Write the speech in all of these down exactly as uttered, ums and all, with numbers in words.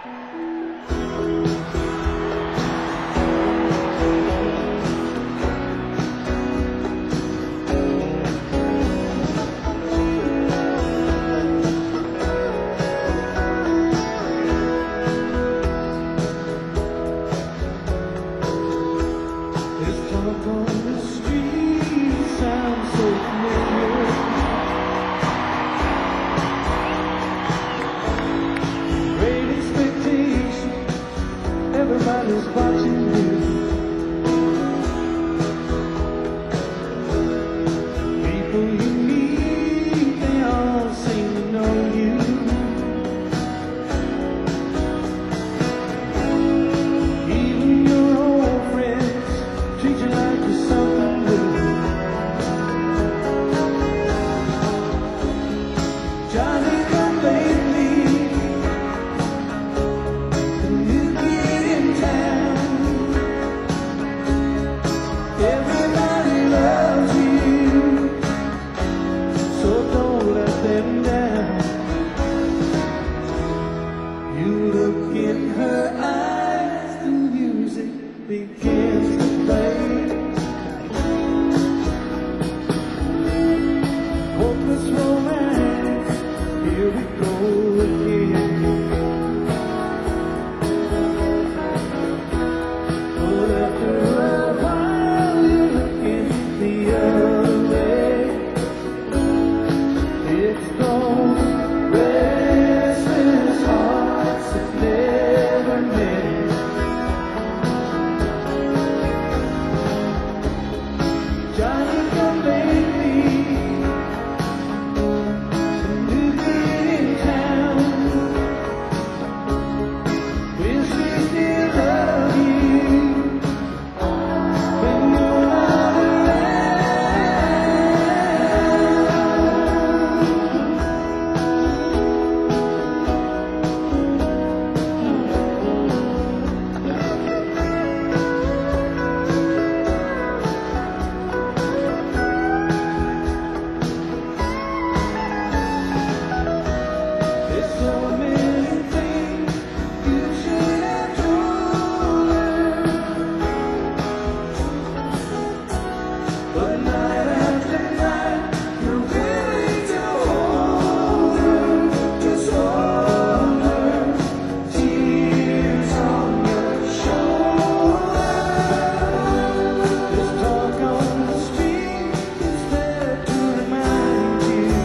Everybody's watching you. People you meet, they all seem to know you. Even your old friends treat you like you're something new. Johnny come lately. Everybody loves you, so don't let them down. You look in her eyes, the music begins to play. Hopeless romance, here we go again. But after a while you're looking the other way. It's those restless hearts that never met. Johnny come lately, a new kid in town. Will she still love you when you're not around? There's so many things you should have told her, but night after night you're willing to hold her, just hold her, tears on your shoulder. There's talk on the street, it's there to remind you.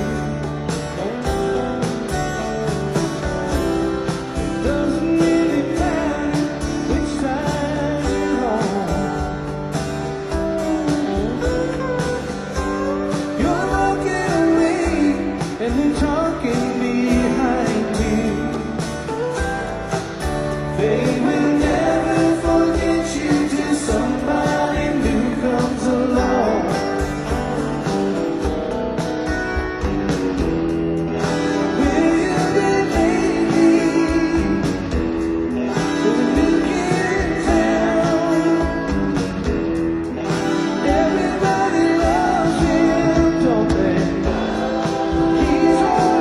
It doesn't really matter which side you're on. You're walking away and they're talking behind you. They will never forget you till somebody new comes along. Will you believe me? There's a new kid in town. Everybody loves him, don't they? He's all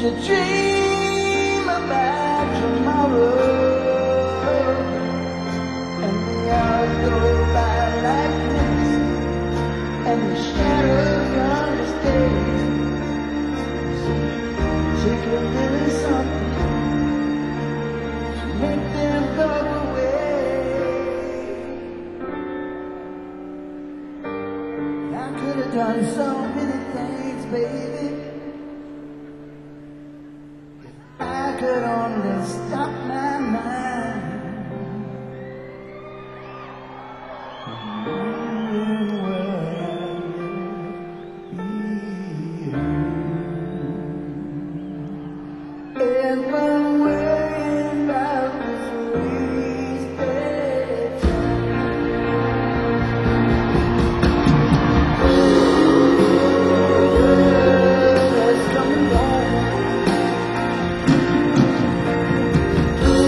to dream about tomorrow, and the hours go by like this, and the shadows understay. So take a little something to make them go away. I could have done so many things, baby. I could only stop my mind from wondering where I'd be. And when worrying about this wasted time, just come along.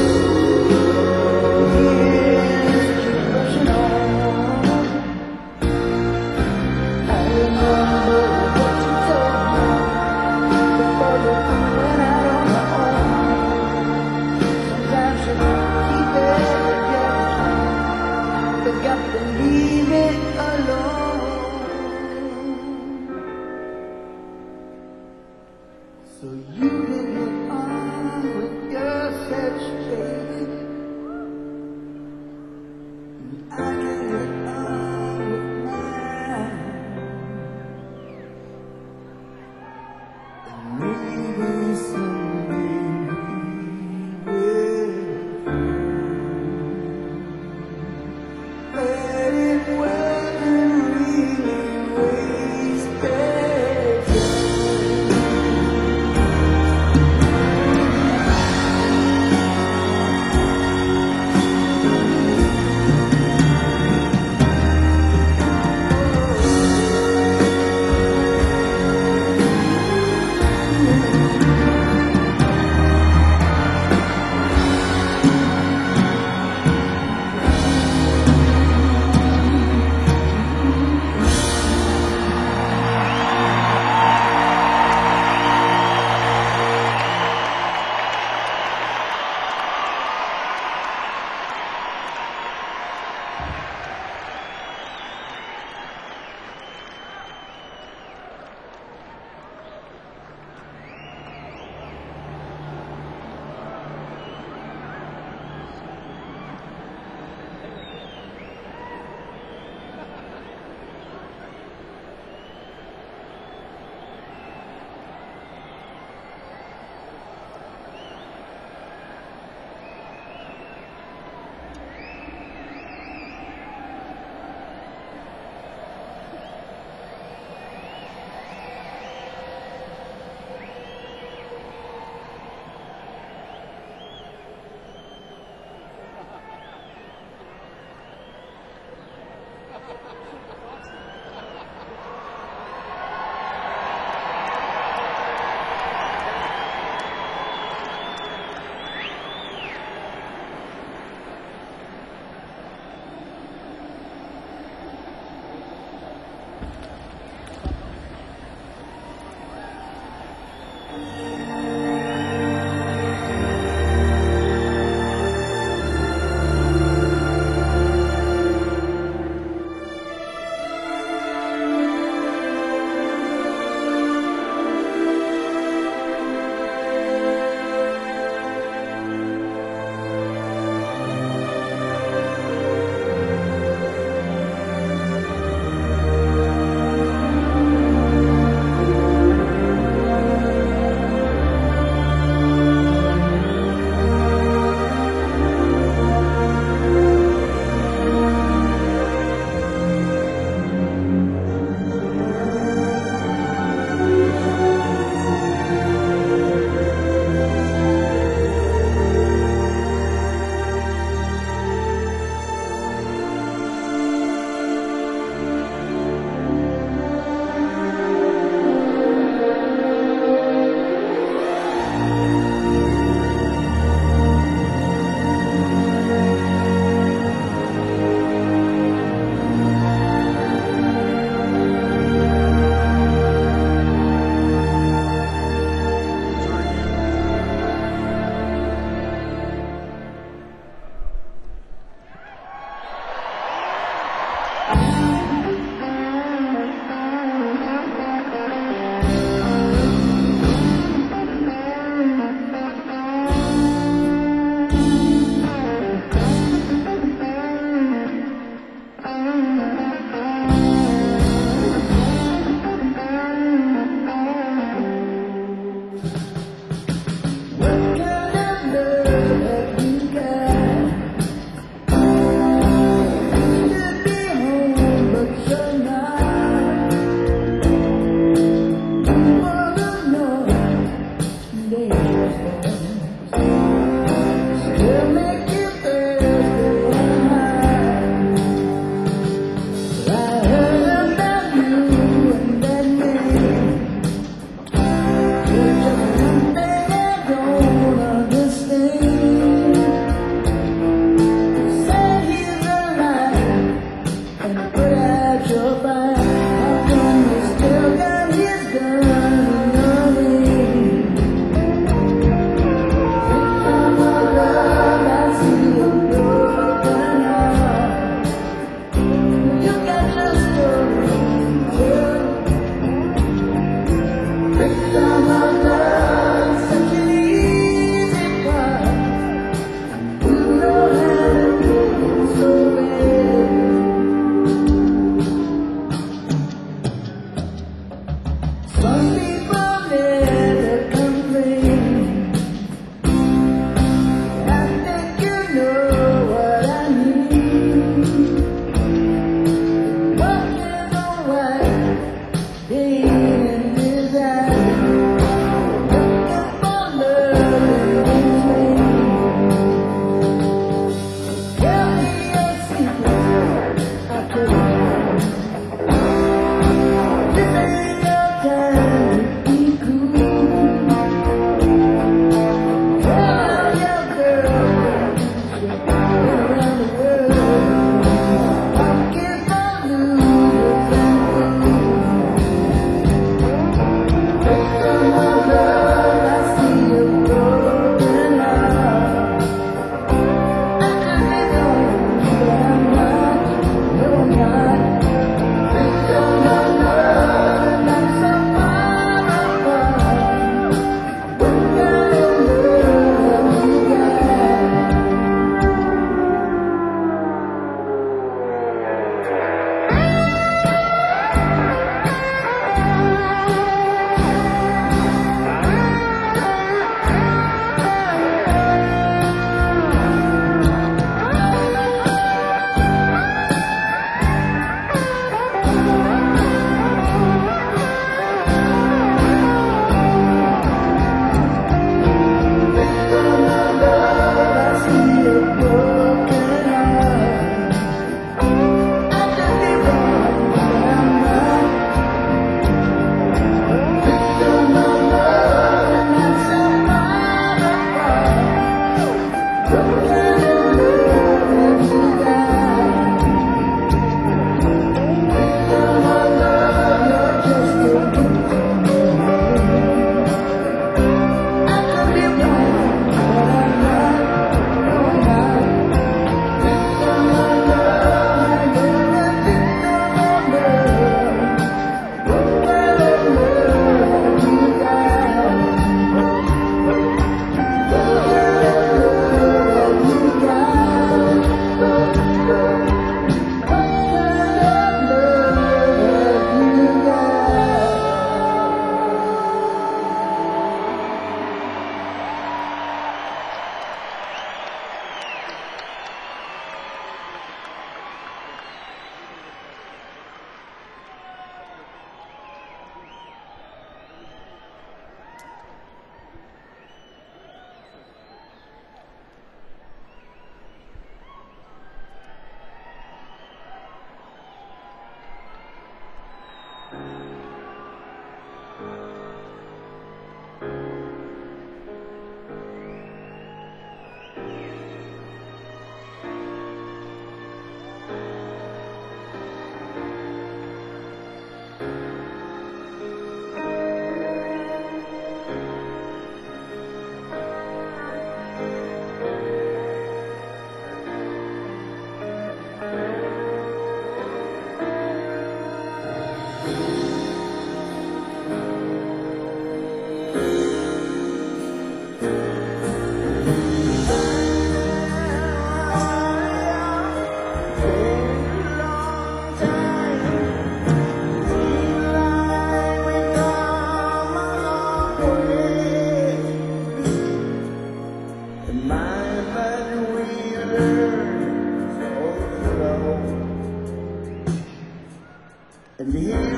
And the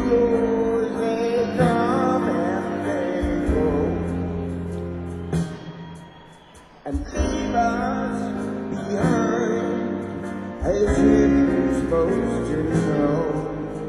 heroes, they come and they go, and leave us behind, as if you're supposed to know.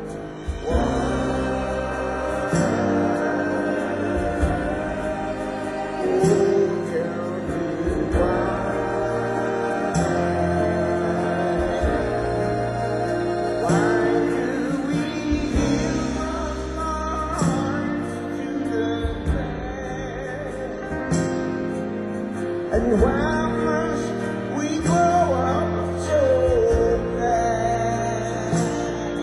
And why must we grow up so fast?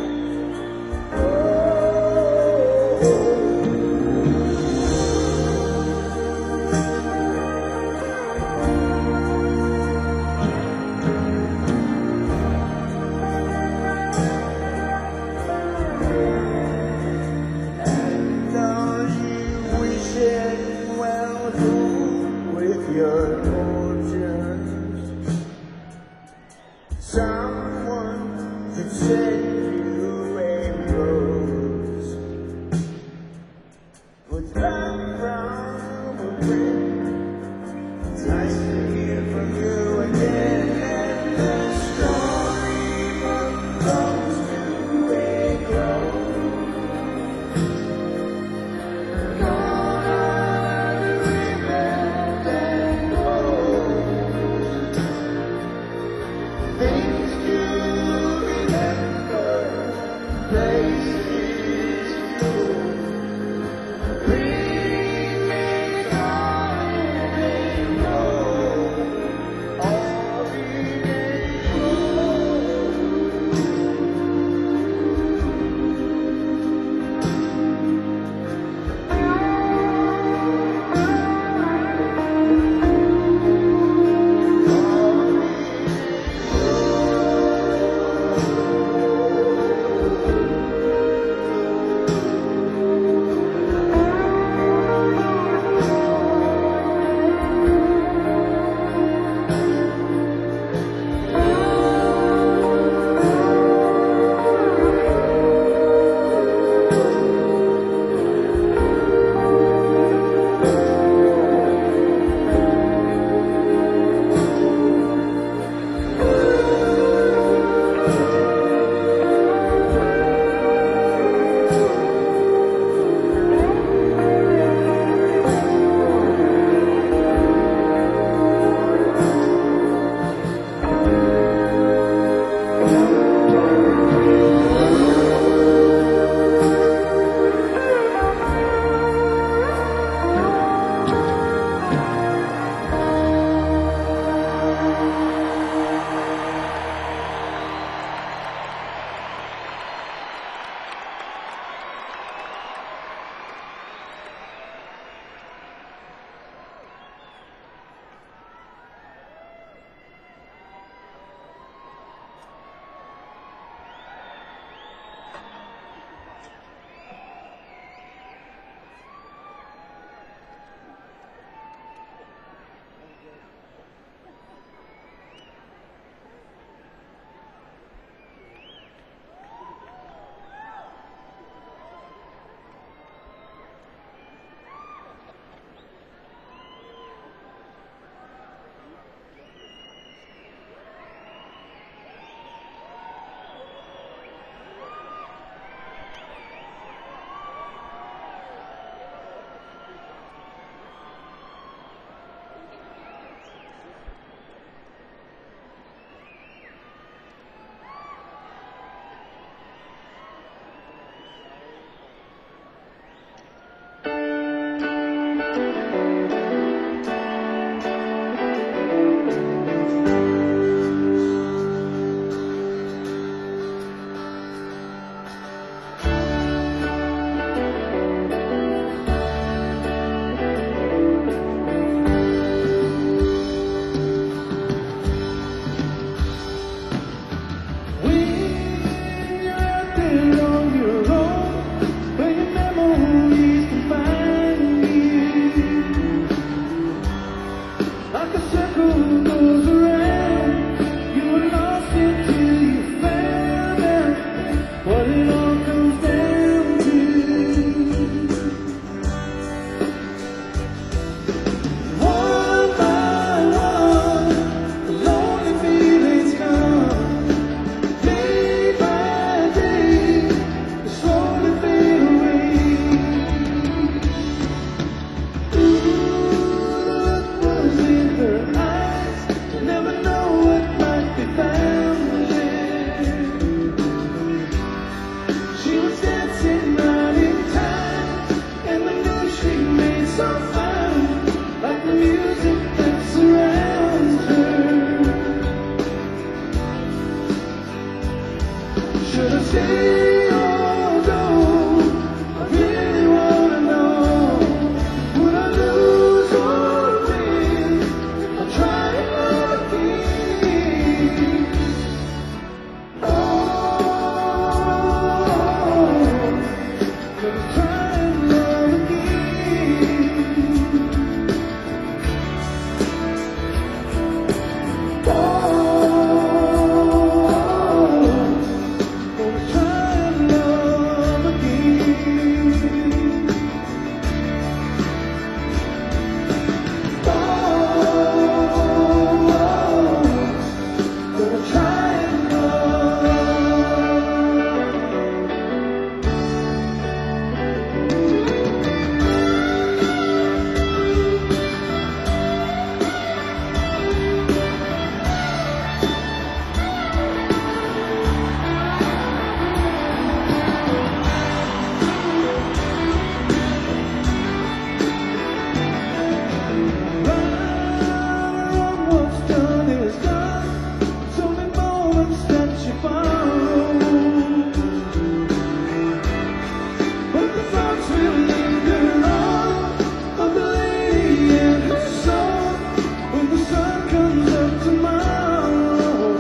will linger on, a lady and her song, when the sun comes up tomorrow.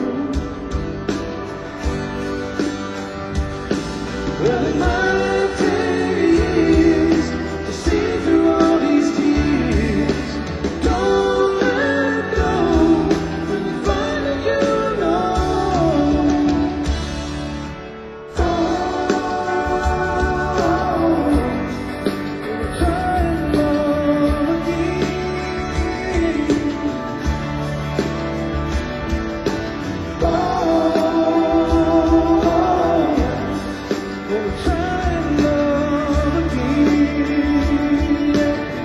Well, it might take years to see through all these tears. Don't let go when you find that you know. Oh, we'll try and love again. Oh, we'll try and love again.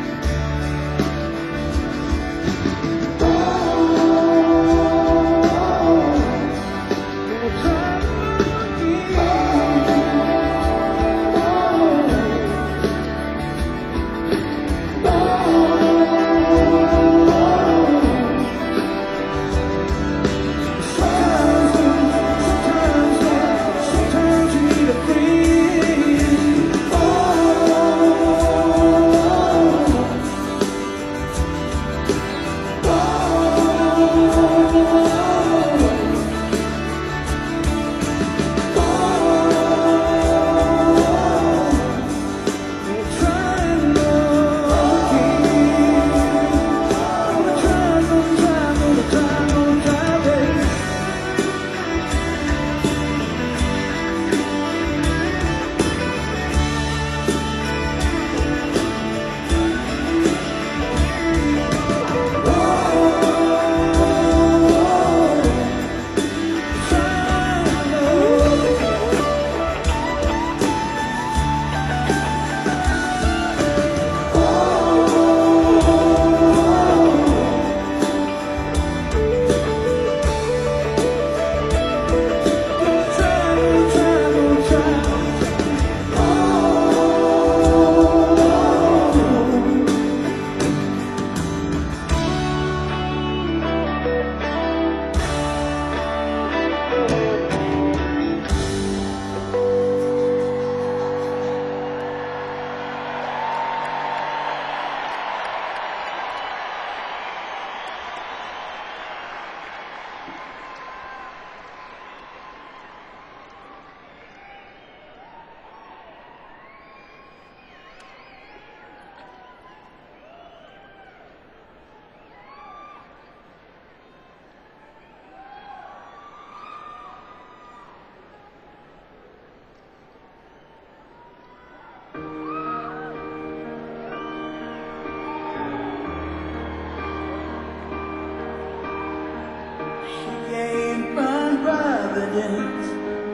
Providence,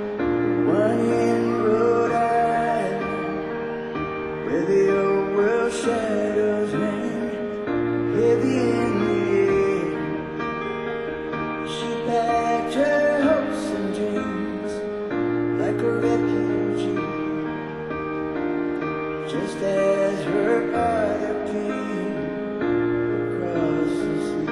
one in Rhode Island, where the old world shadows hang heavy in the air. She packed her hopes and dreams like a refugee, just as her father came across the sea.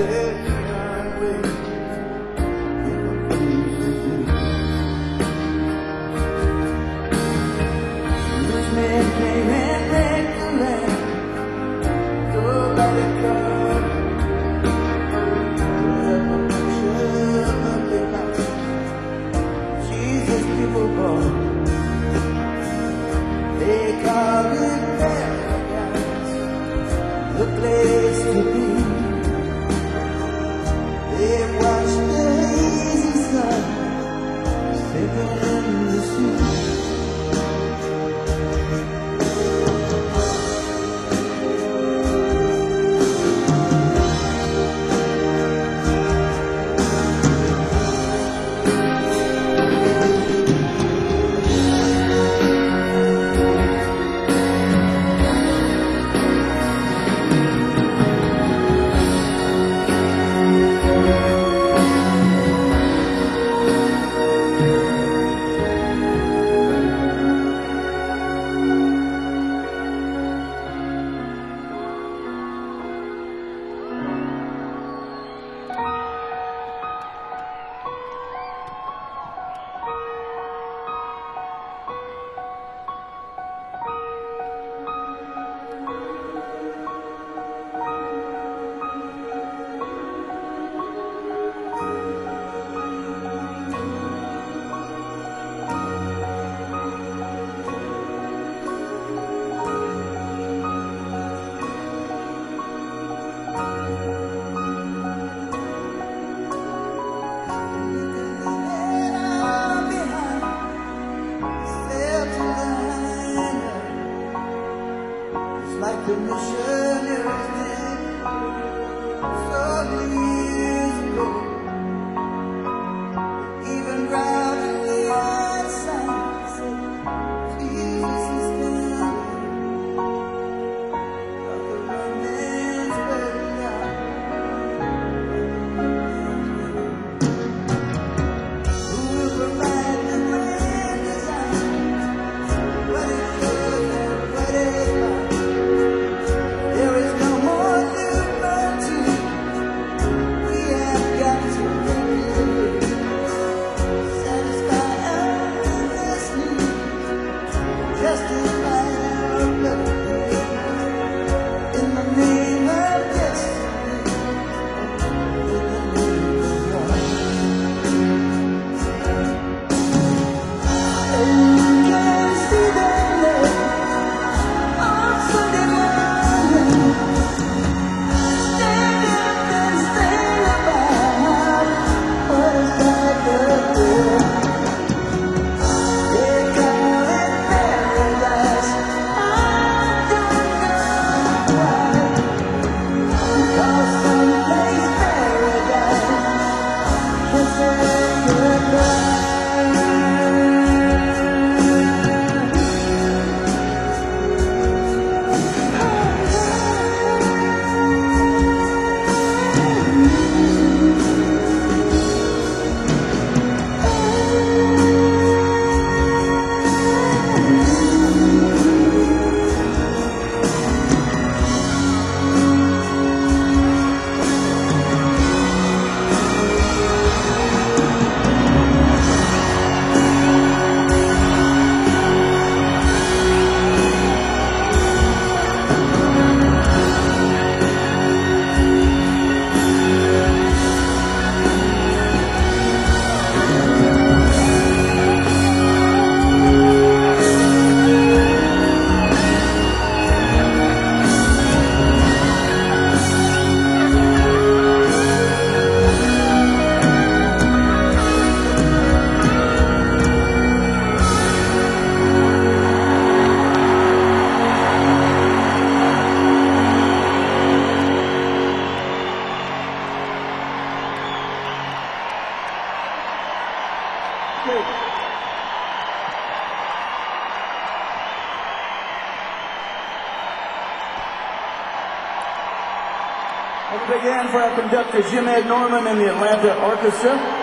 Let's big hand for our conductor, Jim Ed Norman and the Atlanta Orchestra.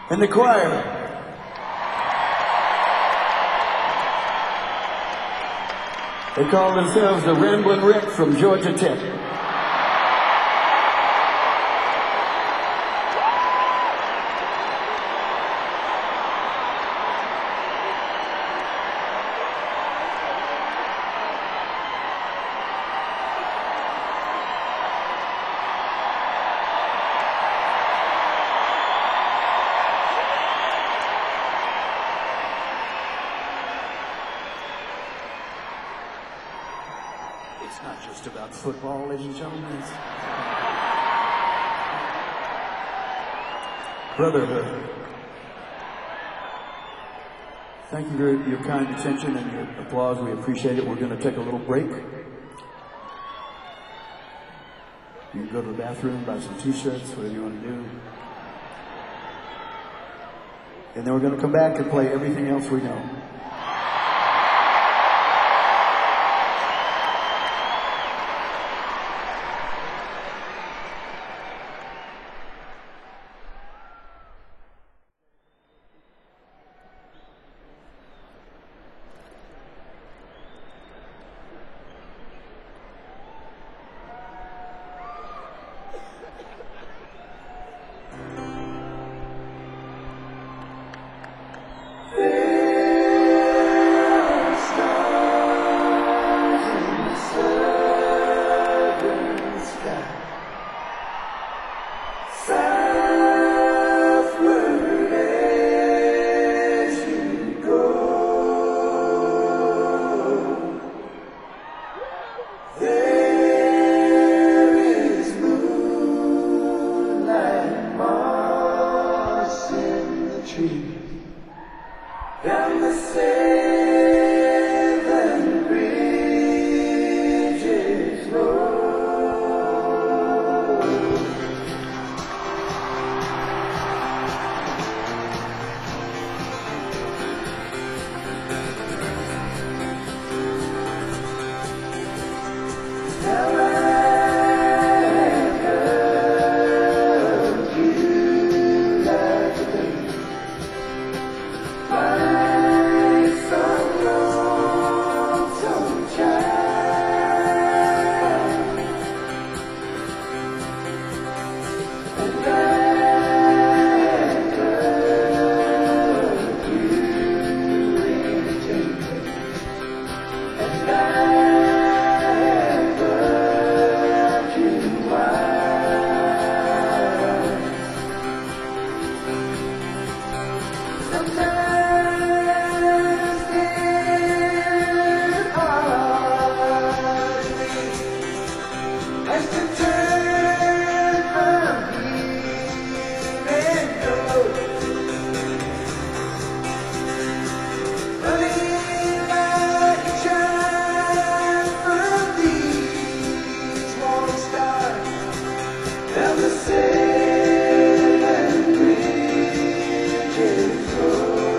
And the choir. They call themselves the Ramblin' Rick from Georgia Tech. It's not just about football, ladies and gentlemen. It's brotherhood. Thank you for your kind attention and your applause. We appreciate it. We're going to take a little break. You can go to the bathroom, buy some t-shirts, whatever you want to do. And then we're going to come back and play everything else we know. Down the seven bridges roll. Now I love you like a baby. Down the seven bridges roll.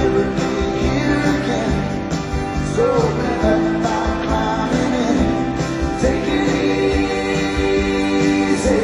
never be here again. So open up by climbing in. Take it easy.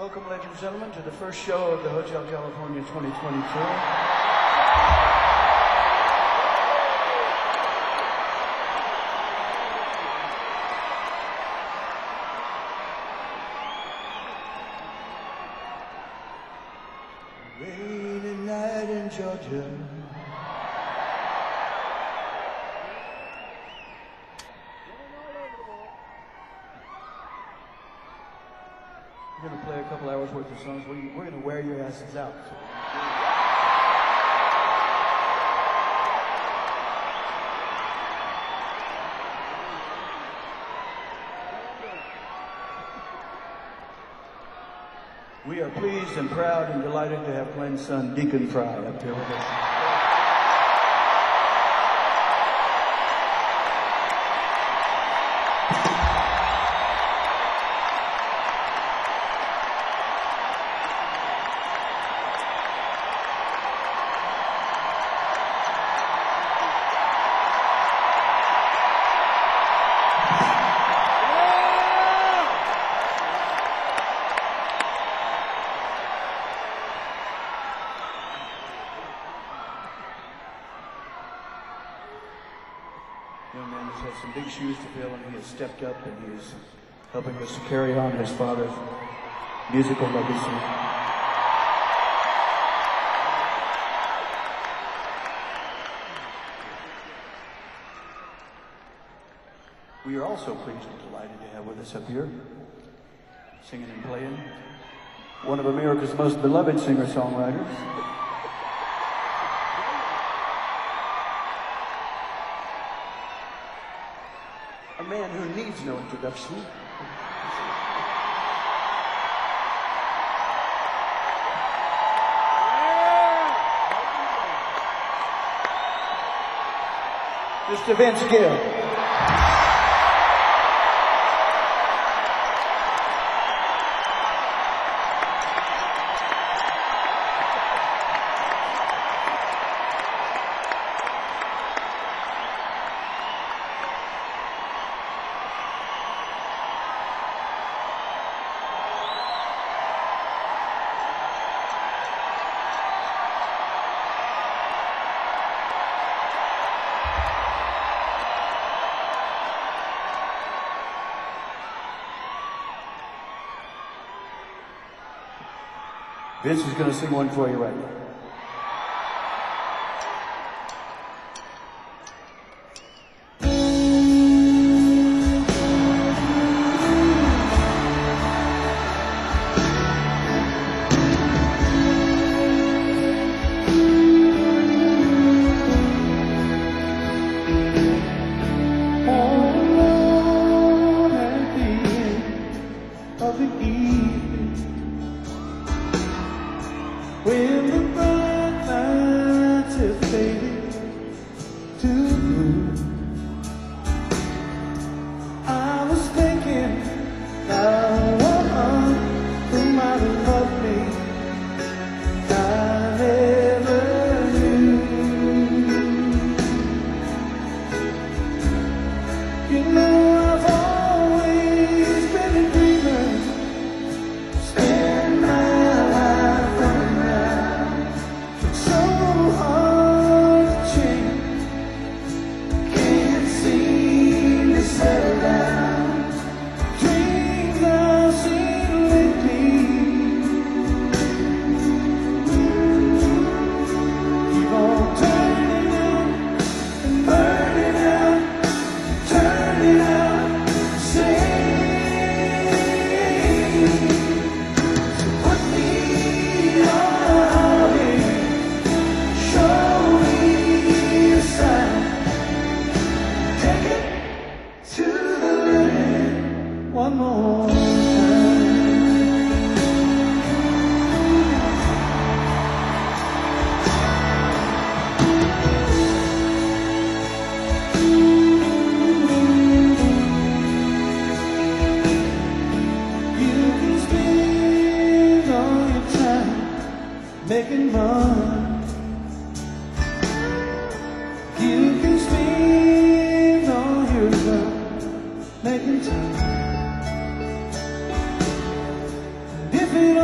Welcome, ladies and gentlemen, to the first show of the Hotel California twenty twenty tour. Rainy night in Georgia. We're going to play a couple hours worth of songs. We're going to wear your asses out. We are pleased and proud and delighted to have Glenn's son, Deacon Fry, up here with us. Young man has had some big shoes to fill, and he has stepped up, and he is helping us to carry on his father's musical legacy. We are also pleased and delighted to have with us up here, singing and playing, one of America's most beloved singer-songwriters, a man who needs no introduction. Mister Vince Gill. Vince is going to sing one for you right now. When the bright lights have faded to blue, I was thinking how one who might have loved me I never knew. You know I've always been a dreamer, spend my life running around. So hard to change, can't seem to settle down. Dreams I've seen lately keep on turning out and burning out, turning out, saying, put me on a holiday, show me a sign, take it to the limit one more time. You can spend all your time making money. You can spend all your time making time. If it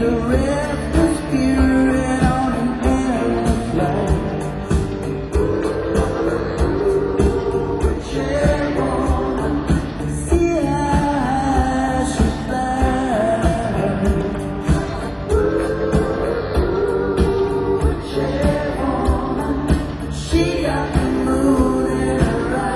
a restless spirit on an endless flight. Whichever one, see how she flies. Whichever one, she got the moon in her eye.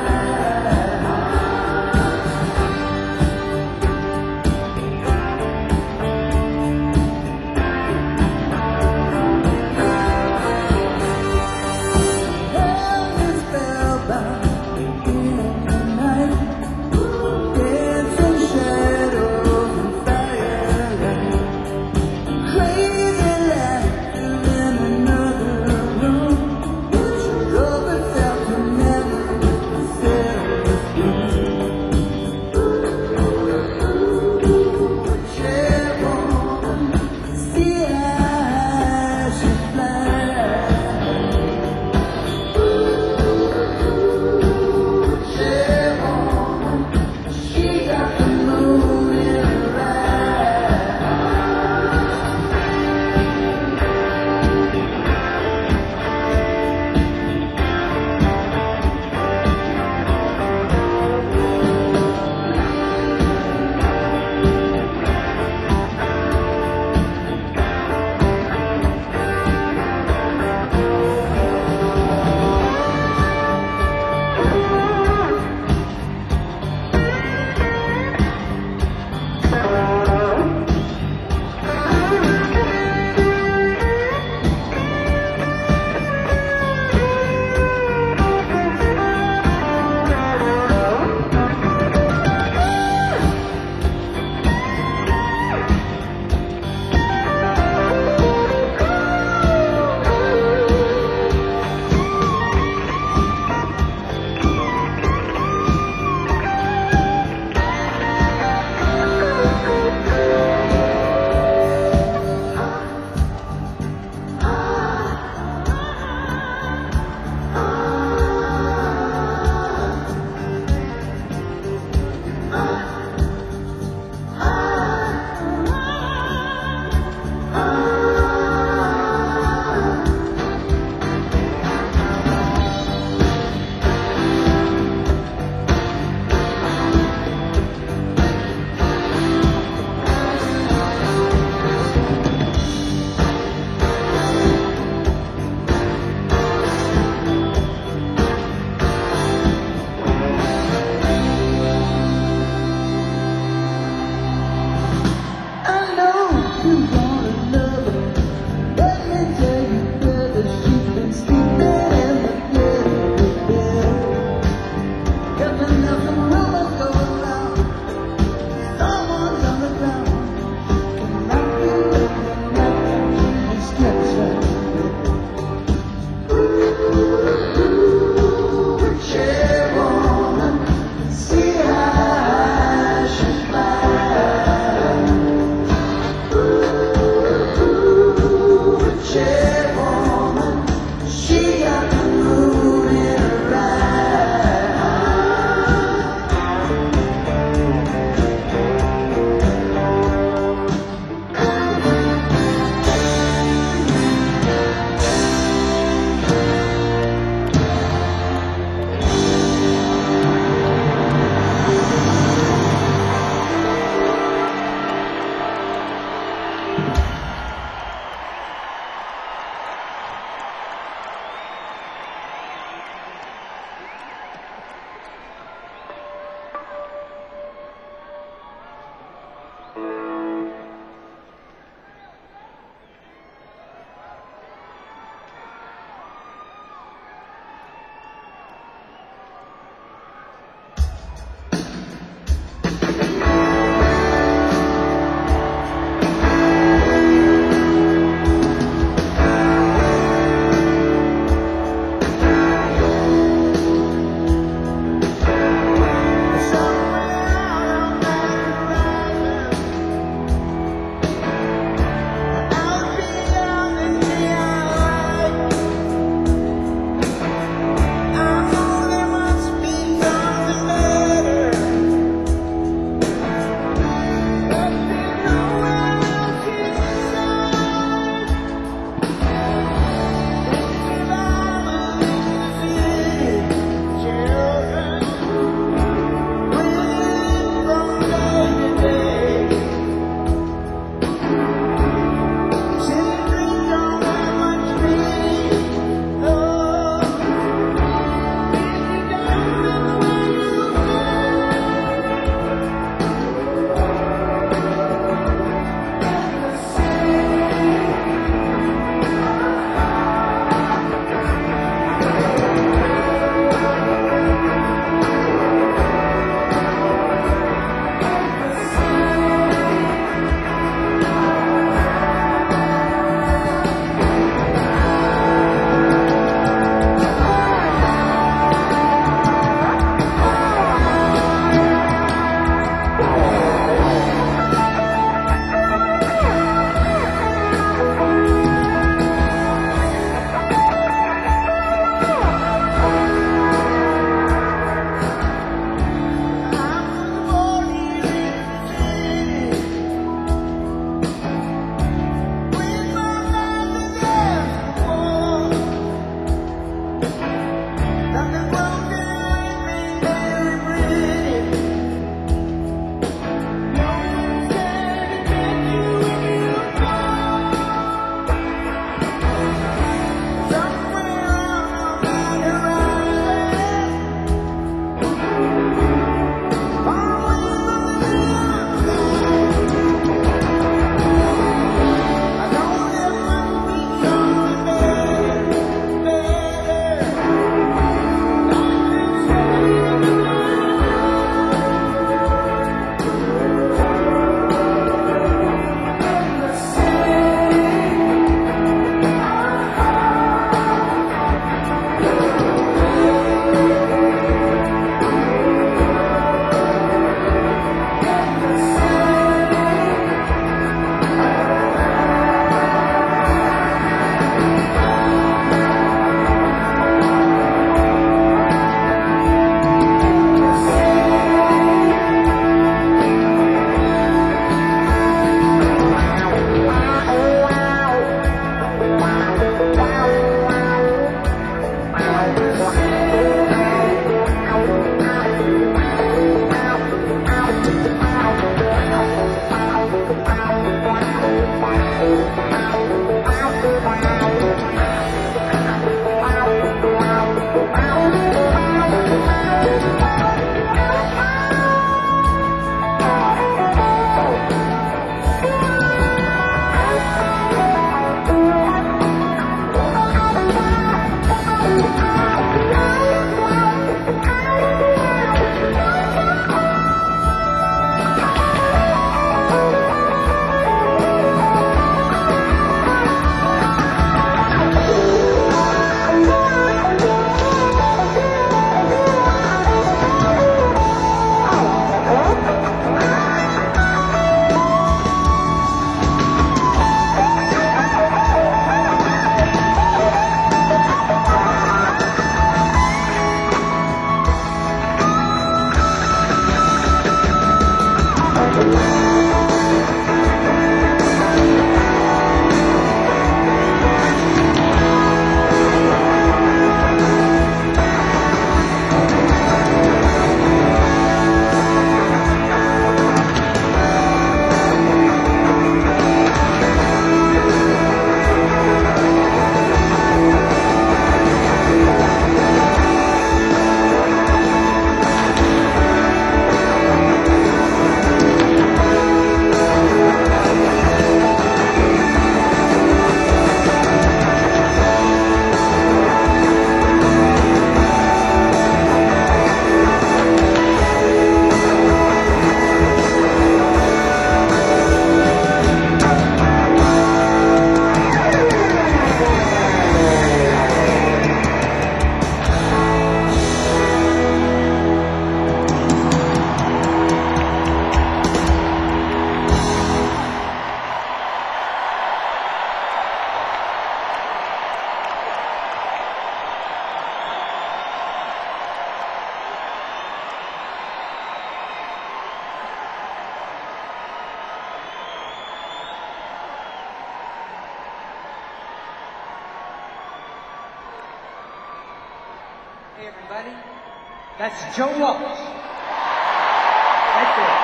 everybody. That's Joe Walsh. Right there.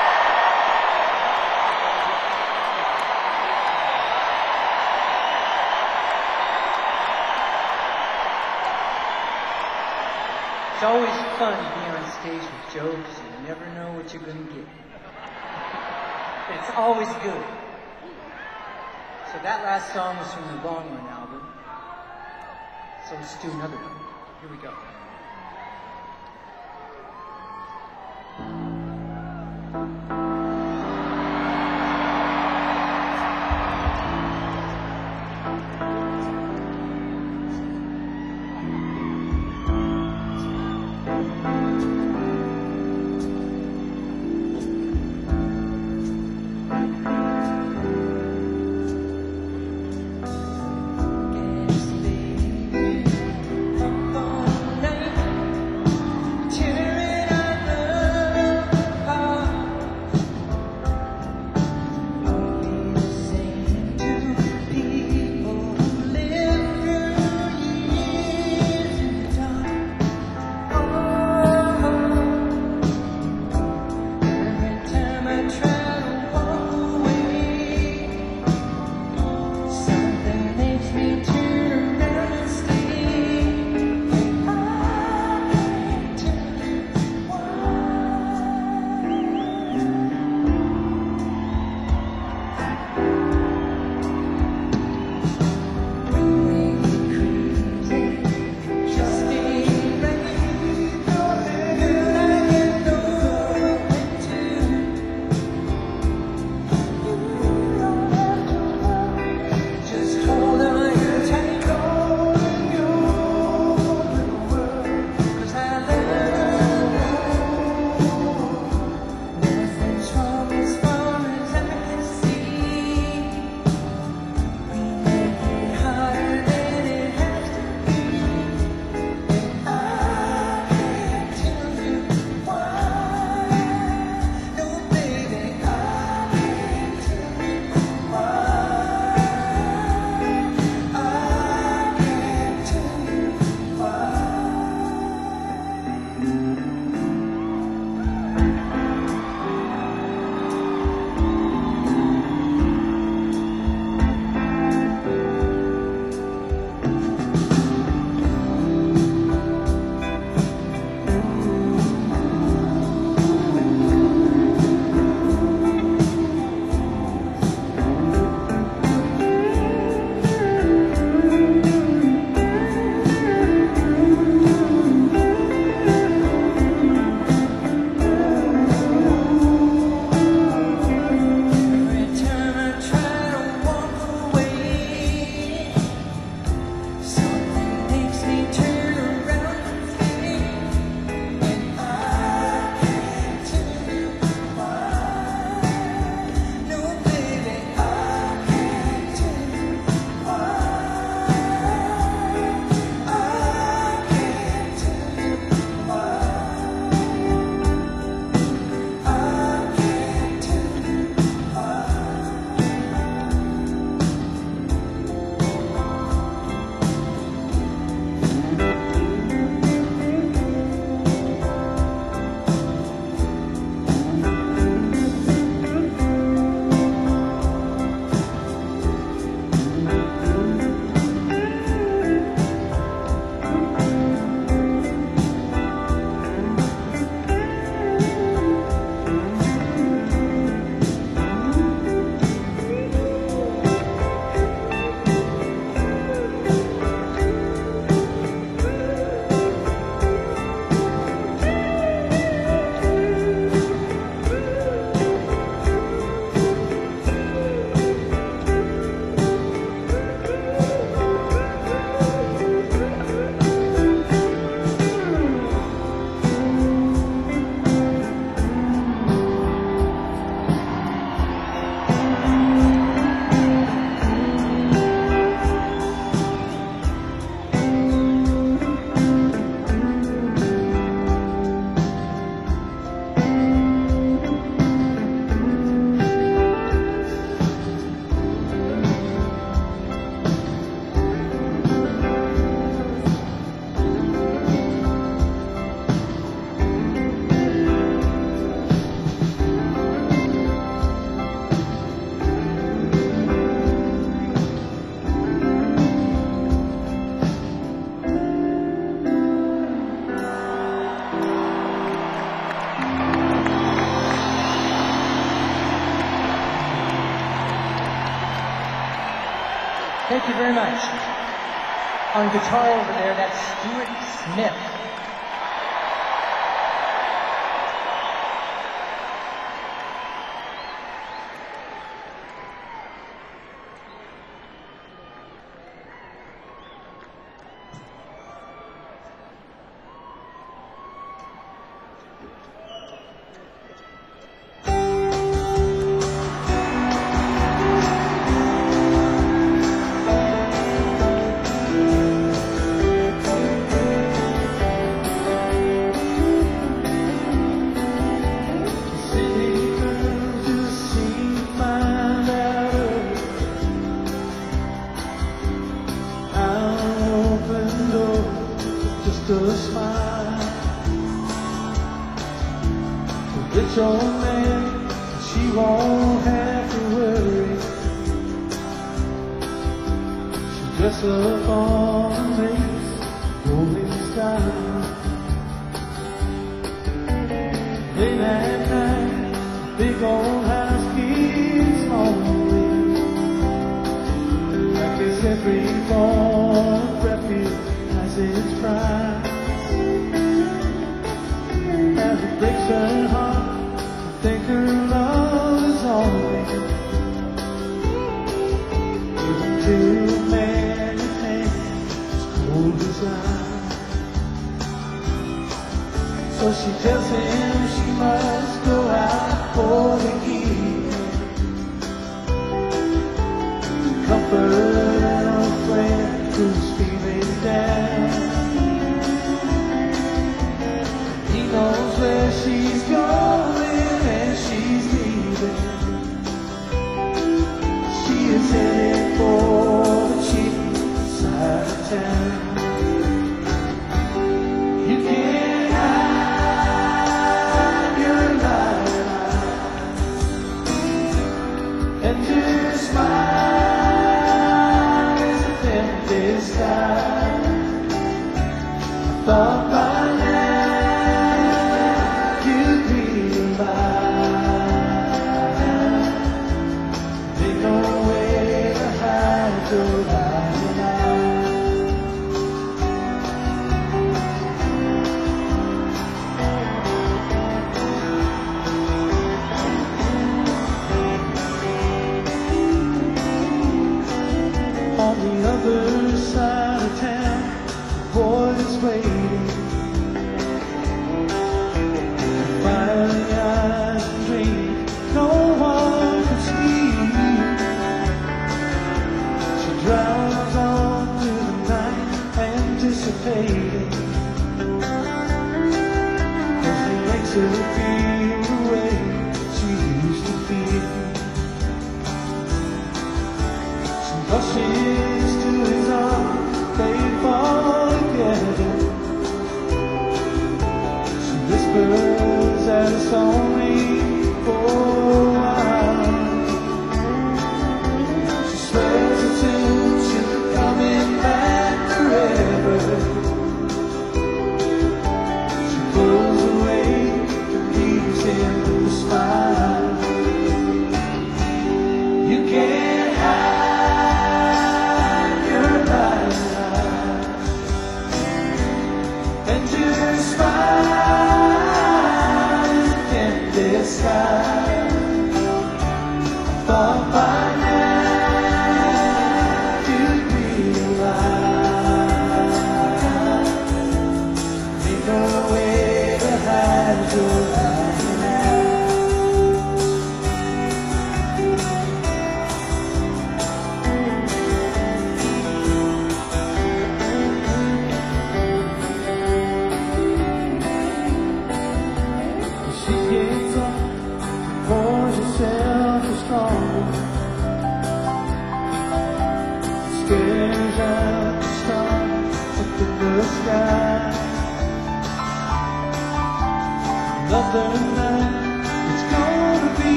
It's always fun being on stage with Joe because you never know what you're going to get. It's always good. So that last song was from the Long Run album. So let's do another one. Here we go. Guess they up all night. Thank you very much. On guitar over there, that's Stuart Smith.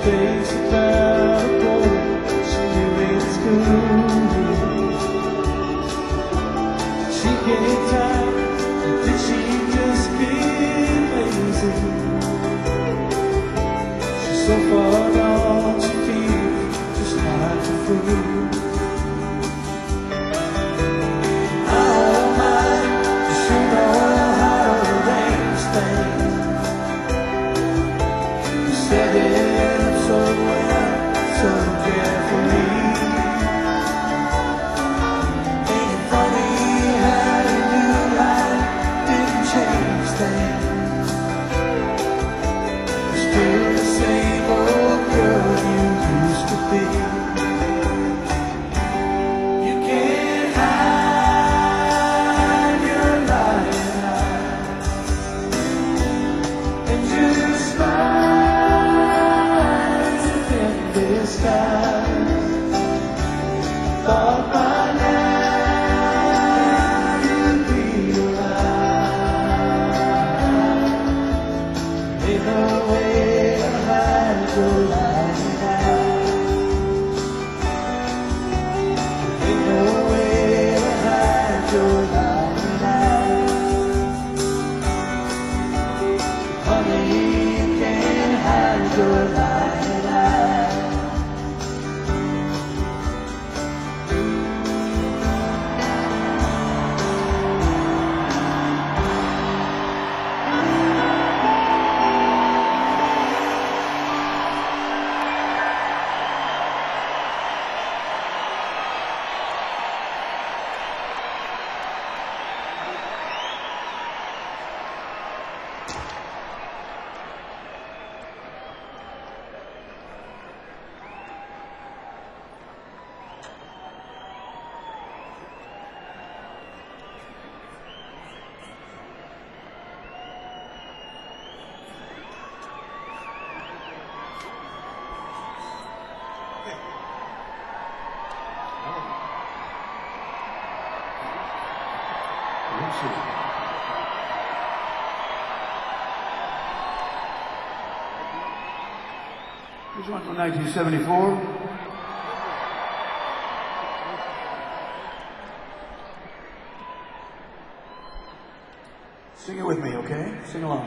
face about a boy she knew in school. She get tired, did she just get lazy? She's so far gone, she feels just like a fool. Here's one from nineteen seventy-four. Sing it with me, okay? Sing along.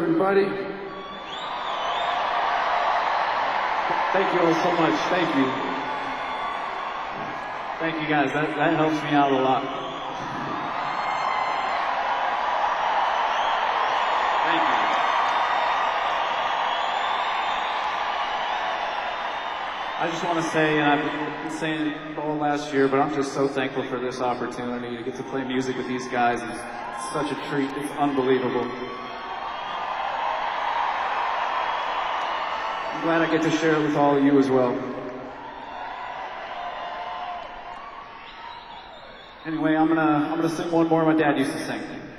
everybody. Thank you all so much. Thank you. Thank you guys. That, that helps me out a lot. Thank you. I just want to say, and I've been saying it all last year, but I'm just so thankful for this opportunity to get to play music with these guys. It's such a treat. It's unbelievable. I'm glad I get to share it with all of you as well. Anyway, I'm gonna I'm gonna sing one more my dad used to sing.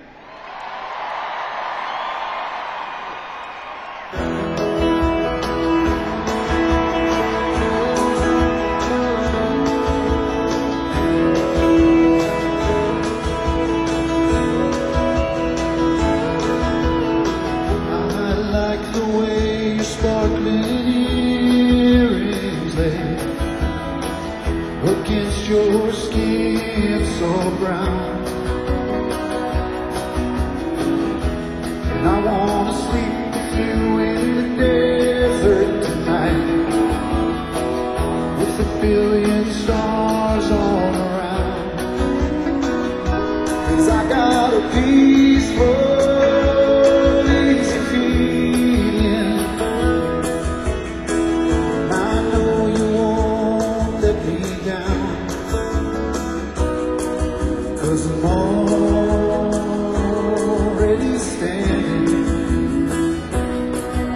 Against your skin so brown, and I wanna sleep with you in the desert tonight, with a billion stars all around. 'Cause I got a peaceful, easy feeling, and I know you won't let me down. 'Cause I'm already standing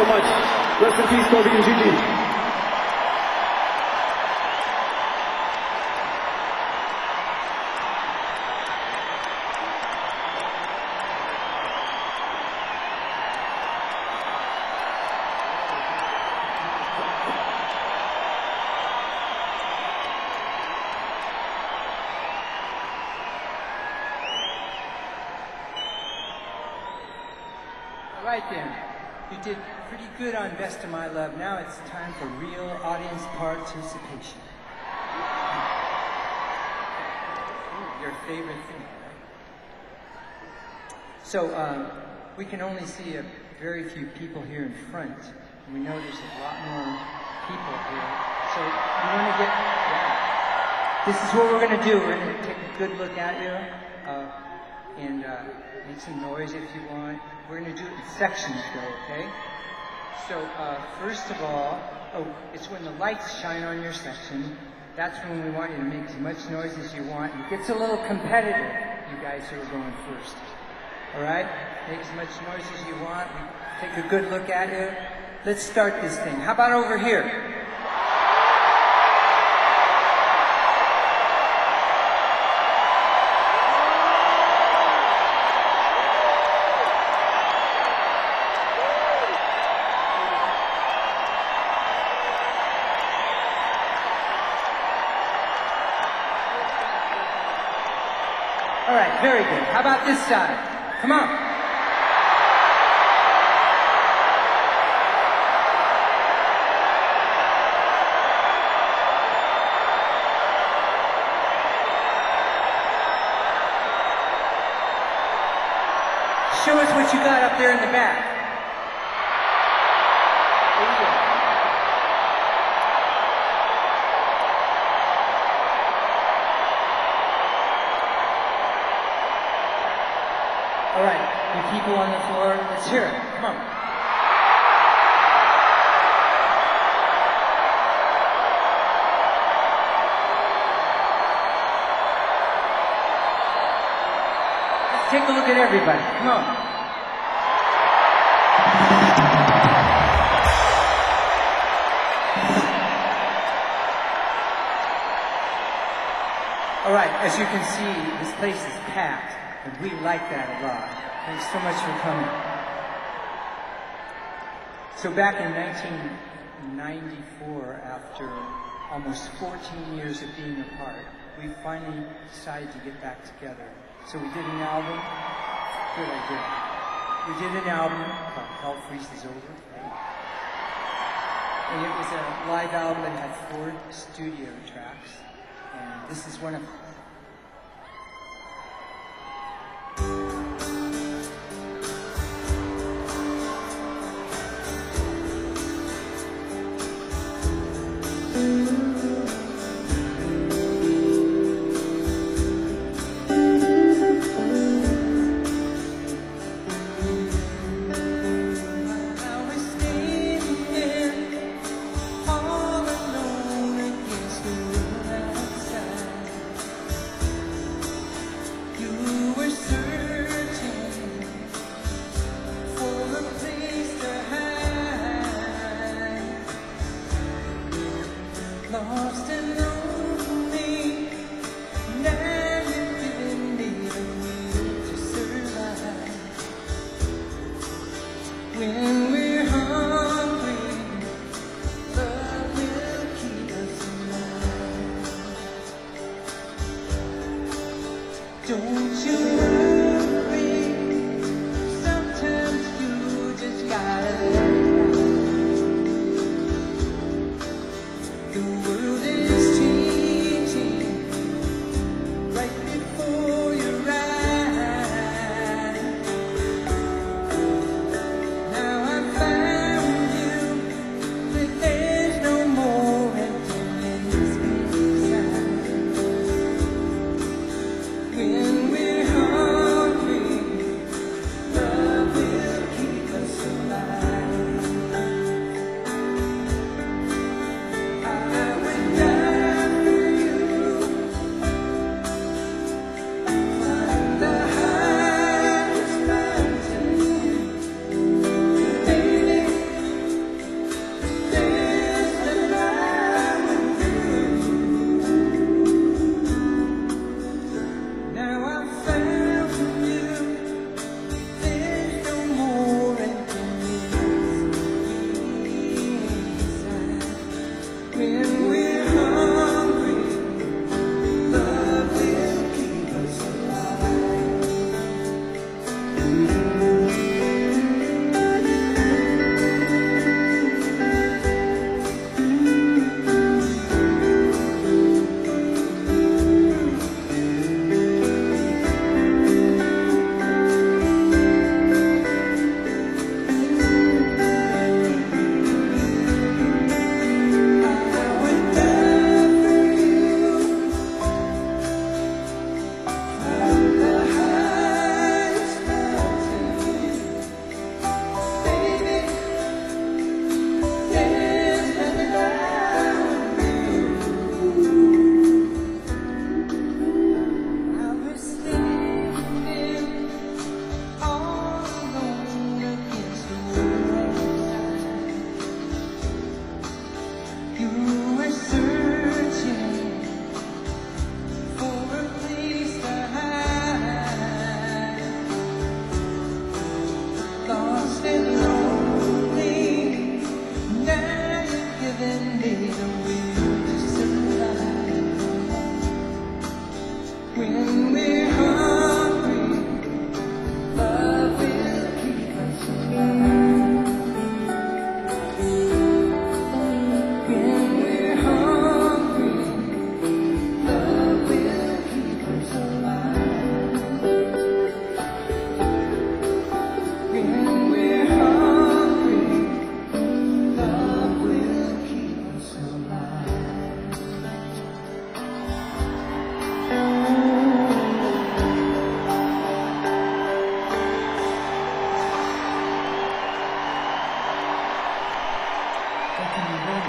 much. Rest in peace, Kobe and Gigi. All right then, you did pretty good on Best of My Love. Now it's time for real audience participation. Your favorite thing, right? So um, we can only see a very few people here in front. We know there's a lot more people here. So you want to get, yeah. This is what we're going to do. We're going to take a good look at you uh, and uh, make some noise if you want. We're going to do it in sections though, okay? So uh, first of all, oh, it's when the lights shine on your section. That's when we want you to make as much noise as you want. It gets a little competitive, you guys who are going first. All right? Make as much noise as you want. We take a good look at you. Let's start this thing. How about over here? All right, very good. How about this side? Come on. Show us what you got up there in the back. There you go. All right, you people on the floor, let's hear it. Come on. Let's take a look at everybody. Come on. All right, as you can see, this place is packed. And we like that a lot. Thanks so much for coming. So back in nineteen ninety-four, after almost fourteen years of being apart, we finally decided to get back together. So we did an album. Good idea. We did an album called Hell Freezes Over. Right? And it was a live album that had four studio tracks. And this is one of them. Lost and lonely, now you didn't even need to survive. When we're hungry, love will keep us alive. Don't you worry, sometimes you just gotta let it out. The world is You were searching for a place to hide, lost and lonely. Now you're giving me the will to survive. When we're hungry, love will keep us alive. When we're hungry, love will keep us alive. When we're hungry, love will keep us alive. What can you ready?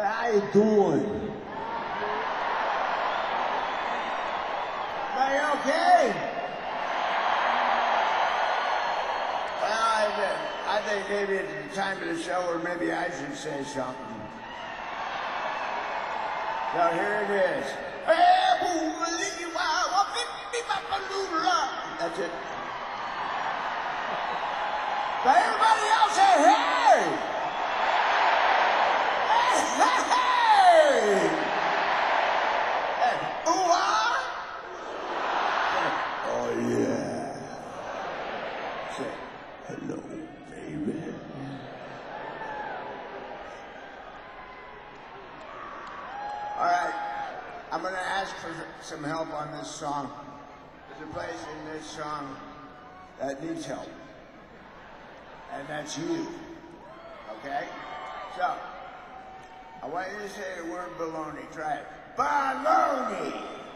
How you doing? Are you okay? Well, I, uh, I think maybe it's the time of the show where maybe I should say something. So here it is. That's it. But everybody else say, hey! Hey! Hey! Hey! Ooh, ah! Oh, yeah. Say, hello, baby. All right. I'm going to ask for some help on this song. There's a place in this song that needs help. And that's you. Okay? So, I want you to say the word baloney. Try it. Baloney!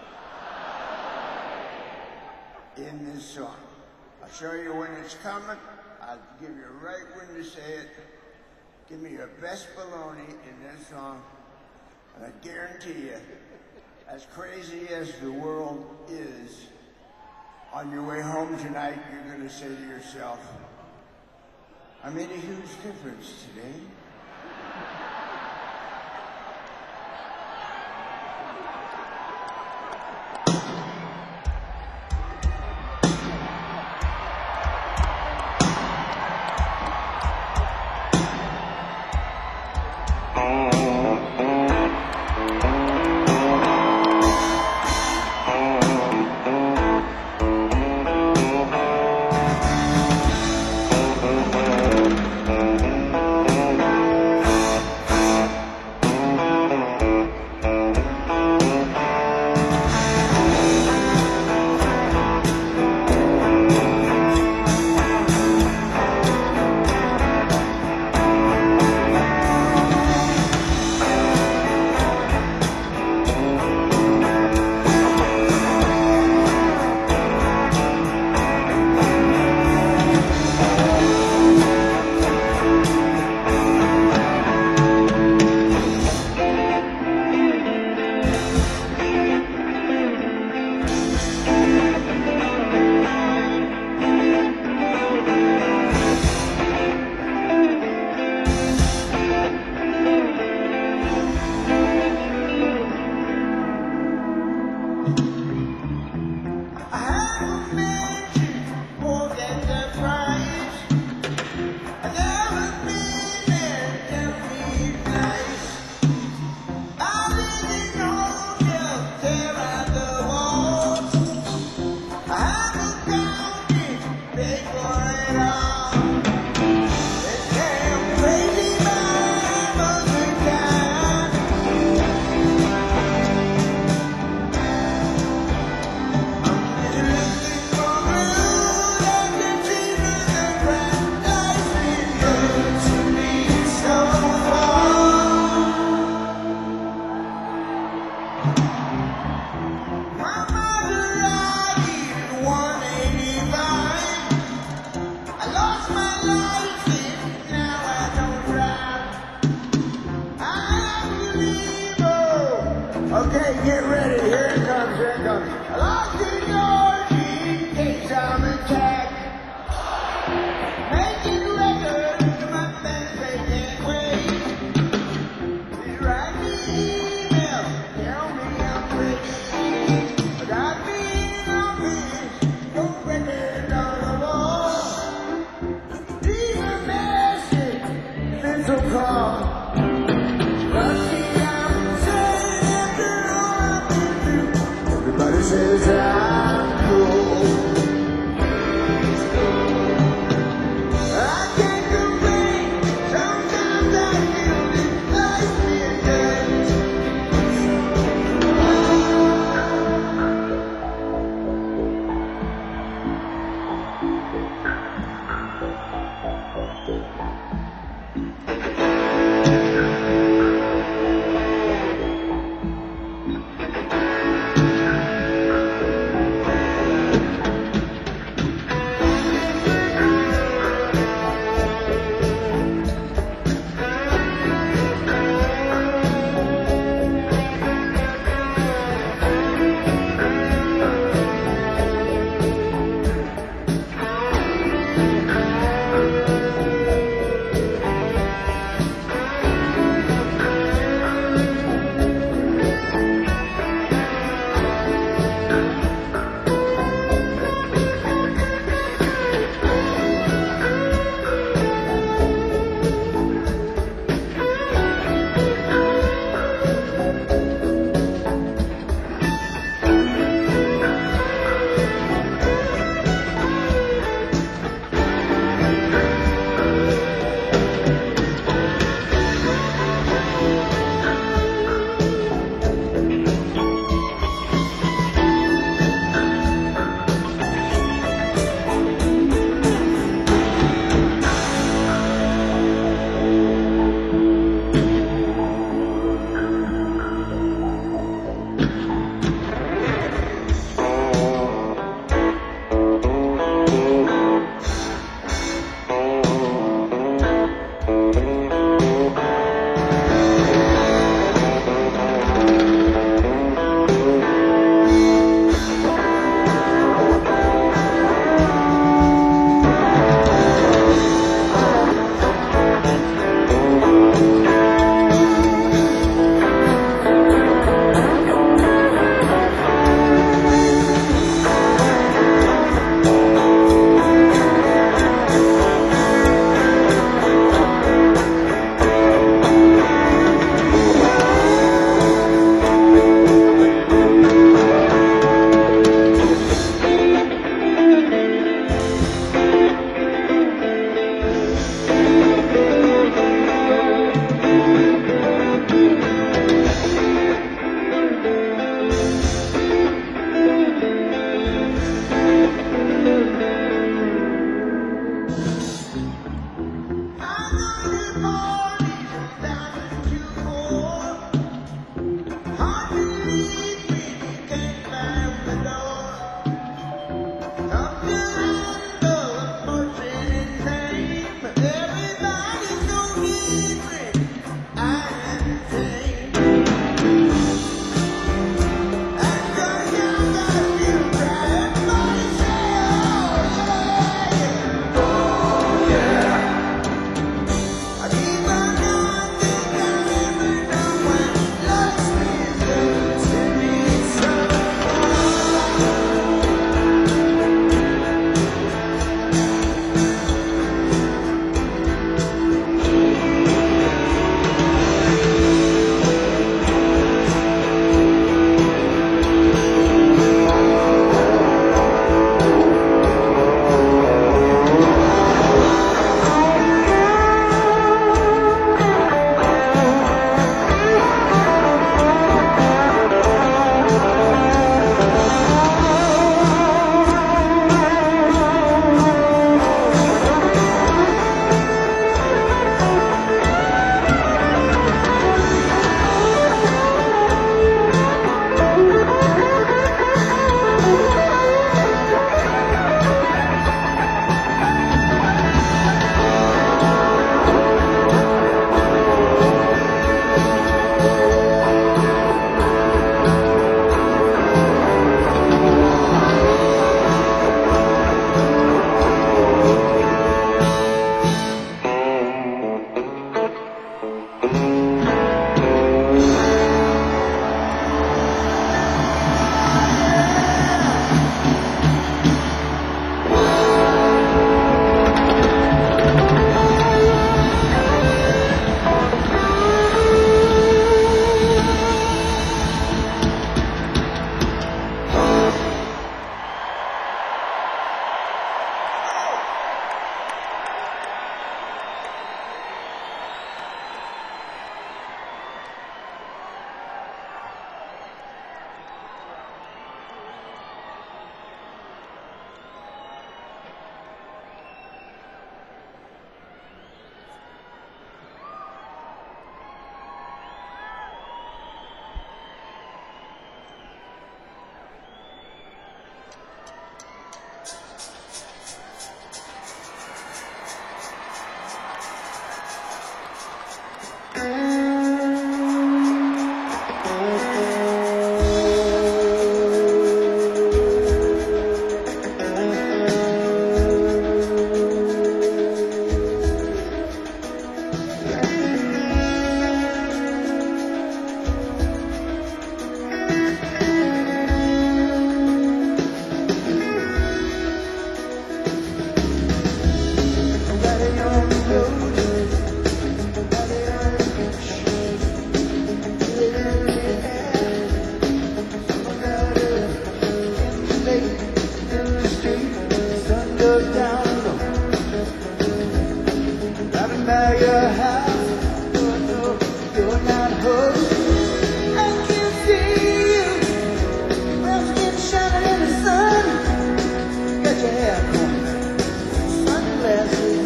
In this song. I'll show you when it's coming. I'll give you right when to say it. Give me your best baloney in this song. And I guarantee you, as crazy as the world is, on your way home tonight, you're going to say to yourself, I made a huge difference today. Okay, get ready. Here it comes. Here it comes. I lost in your in case I'm attacked. Making records to my fans, they can't wait. Please write me email. Tell me I'm crazy. I got me on me. Don't record on the wall. Leave a message. Mental call. Everybody says I'm cool. I can't complain. Sometimes I feel it like being dead.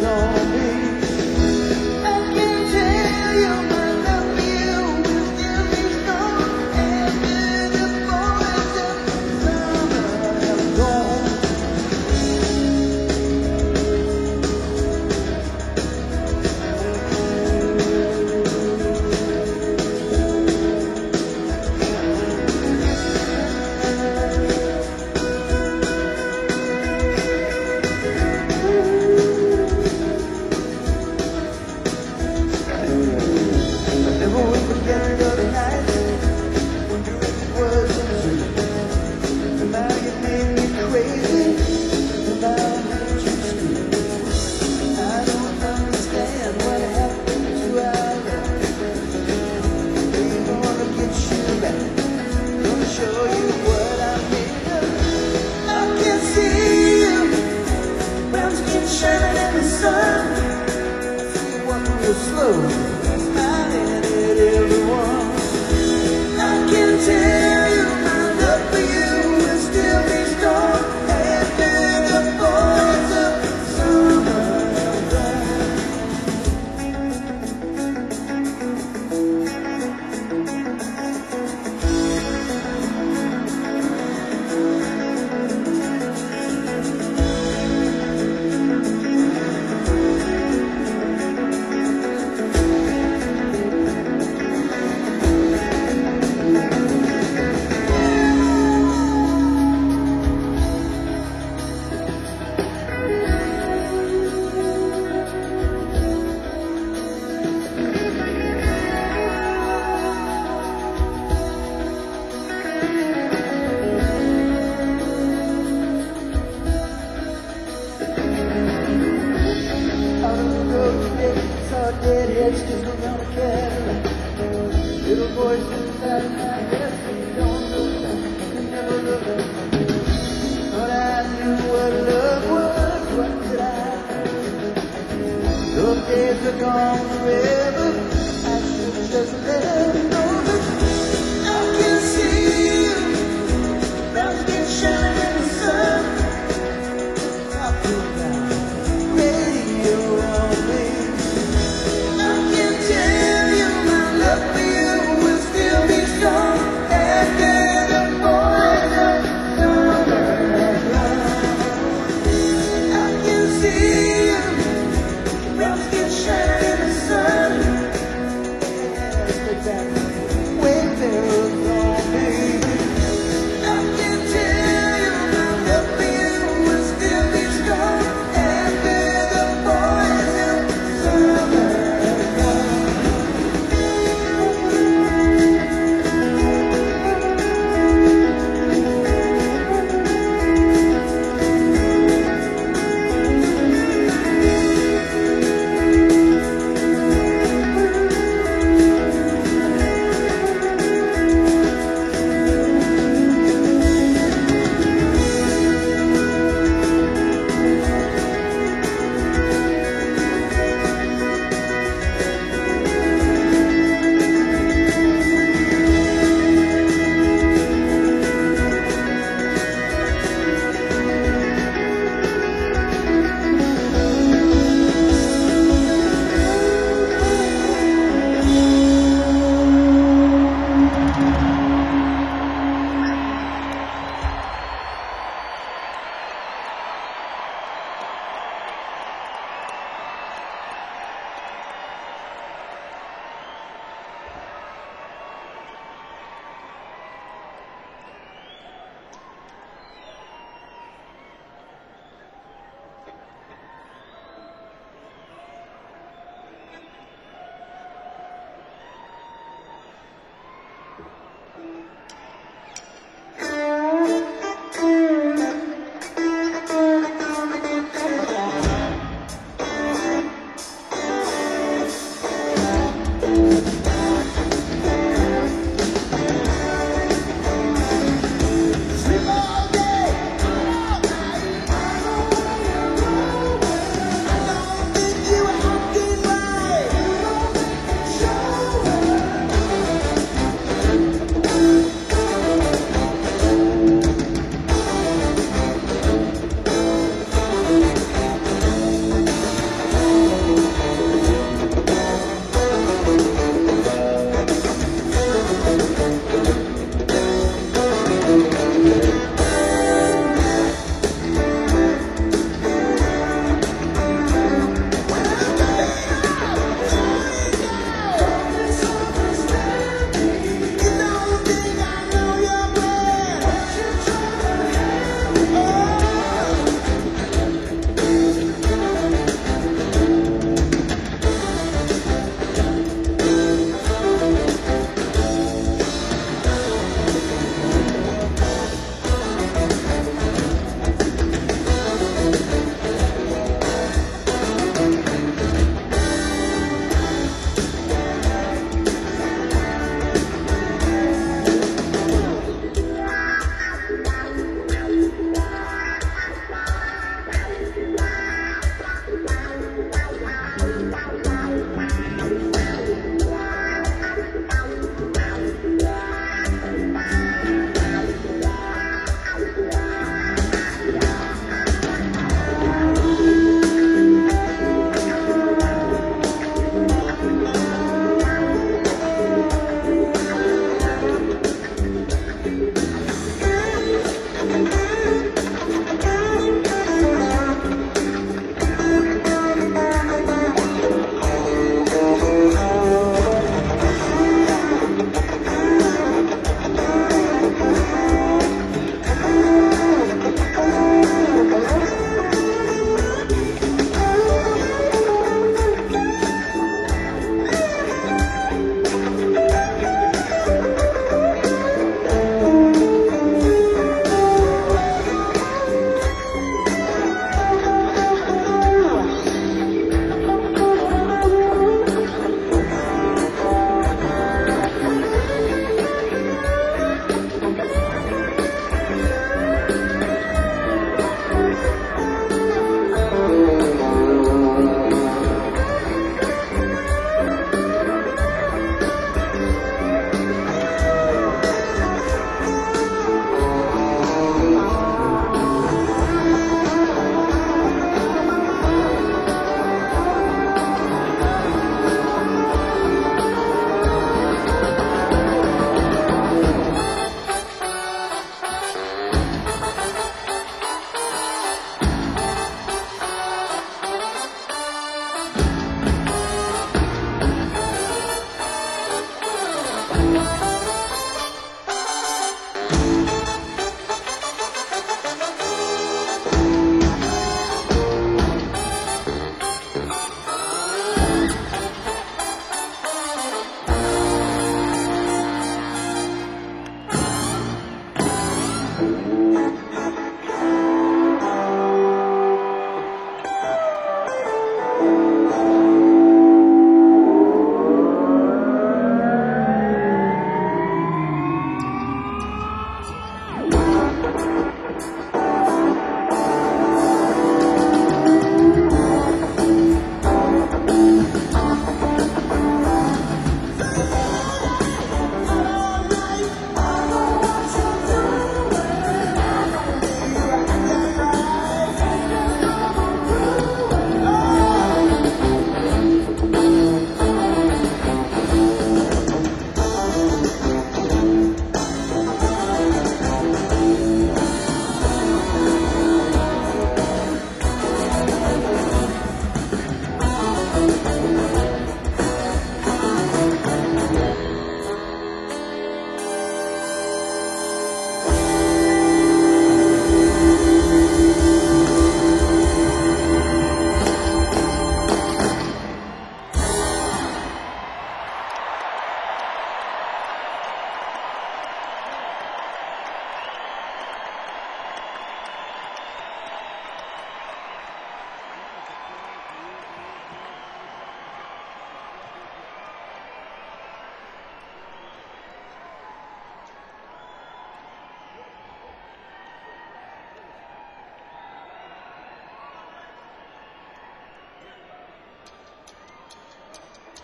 is on me. I can tell you my love for you will still be strong after the boys of summer have gone. Never will forget the other night when you was a dream. And now you made me crazy, and now I made you scream. I don't understand what happened to our love. We're gonna get you back, gonna show you what I made of. I can see you, brown skin shining in the sun. I see you walking real slow. Everyone, I can tell you my love for you will still be strong after the boys of summer have gone. Out on the road today, saw dead heads just around a Cadillac. Little boys inside my head, so you don't look back, you never look back. Thought I knew what love was, what did I know? Those days are gone forever, I should just let them know that I can see you, brown skin shining in the sun. I put down radio on me. I can tell you my love for you will still be strong after the boys of summer have gone. I can see you, brown skin shining in the sun. Yes, exactly.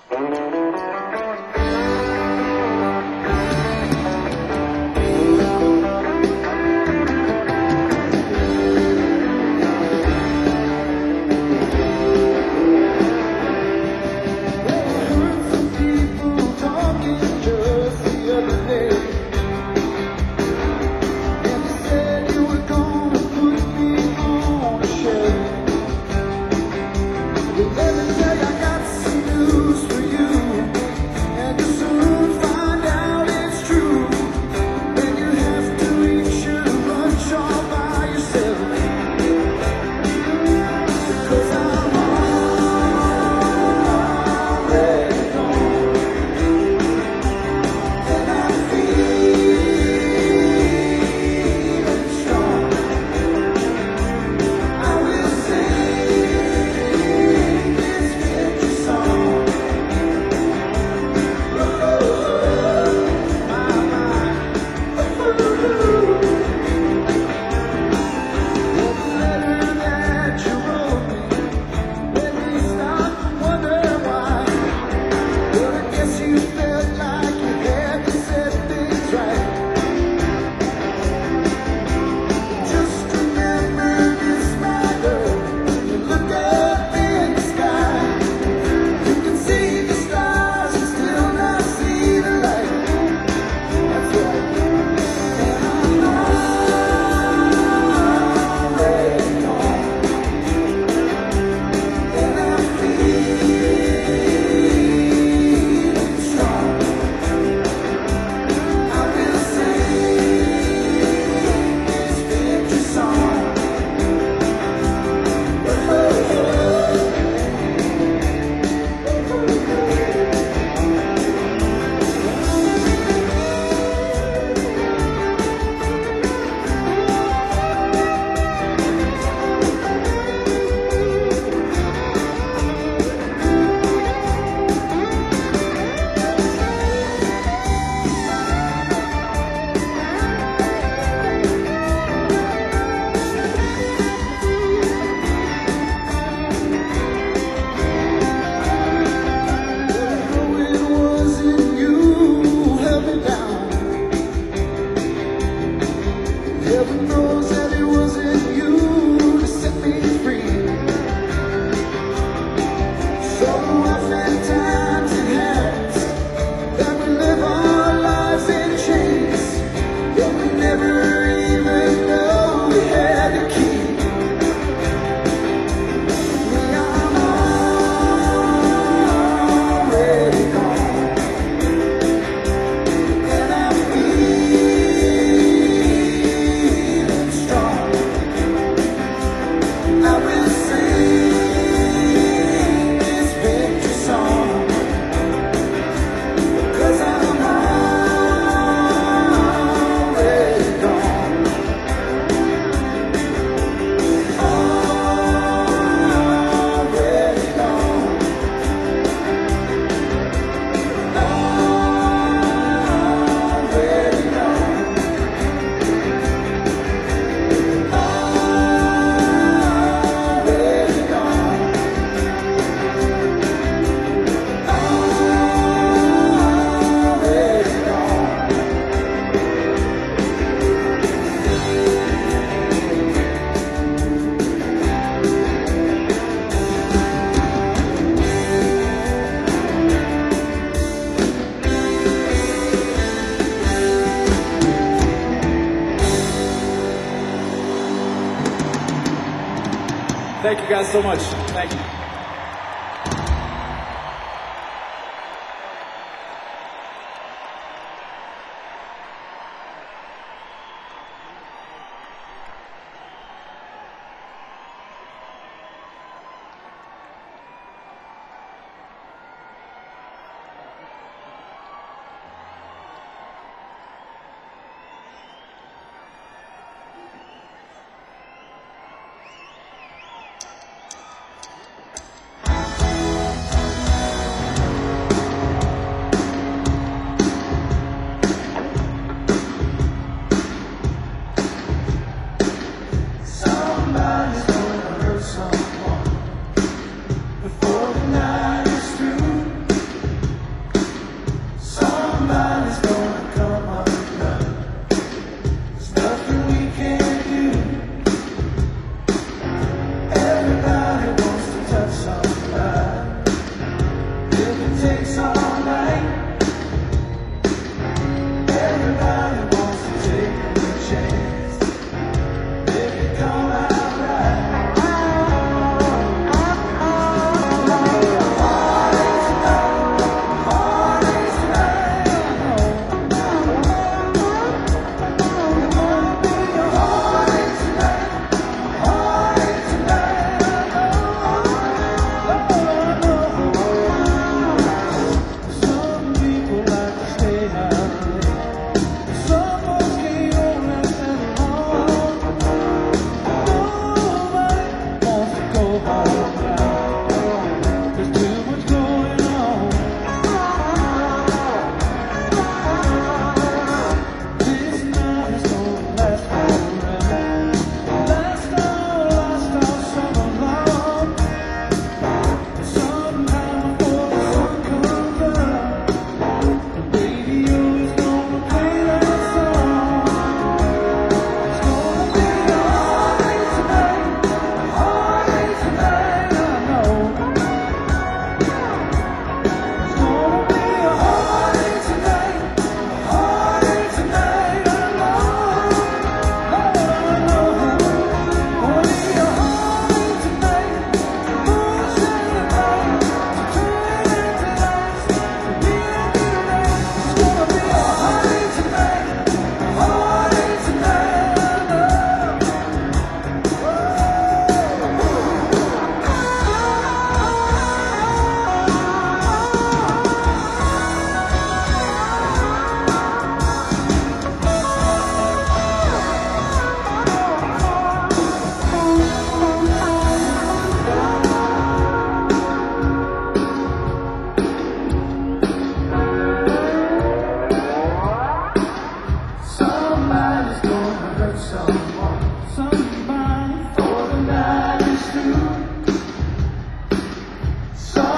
Thank you guys so much. Thank you.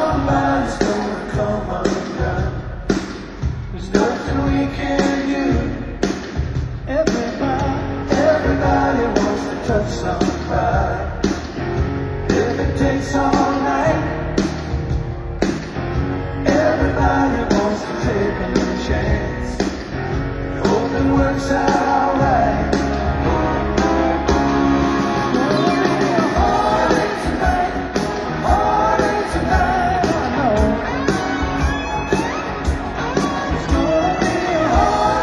somebody's gonna come undone. There's nothing we can do. Everybody, everybody wants to touch somebody. If it takes all night, everybody wants to take a little chance. Hope it works out alright. It's gonna be a heartache tonight.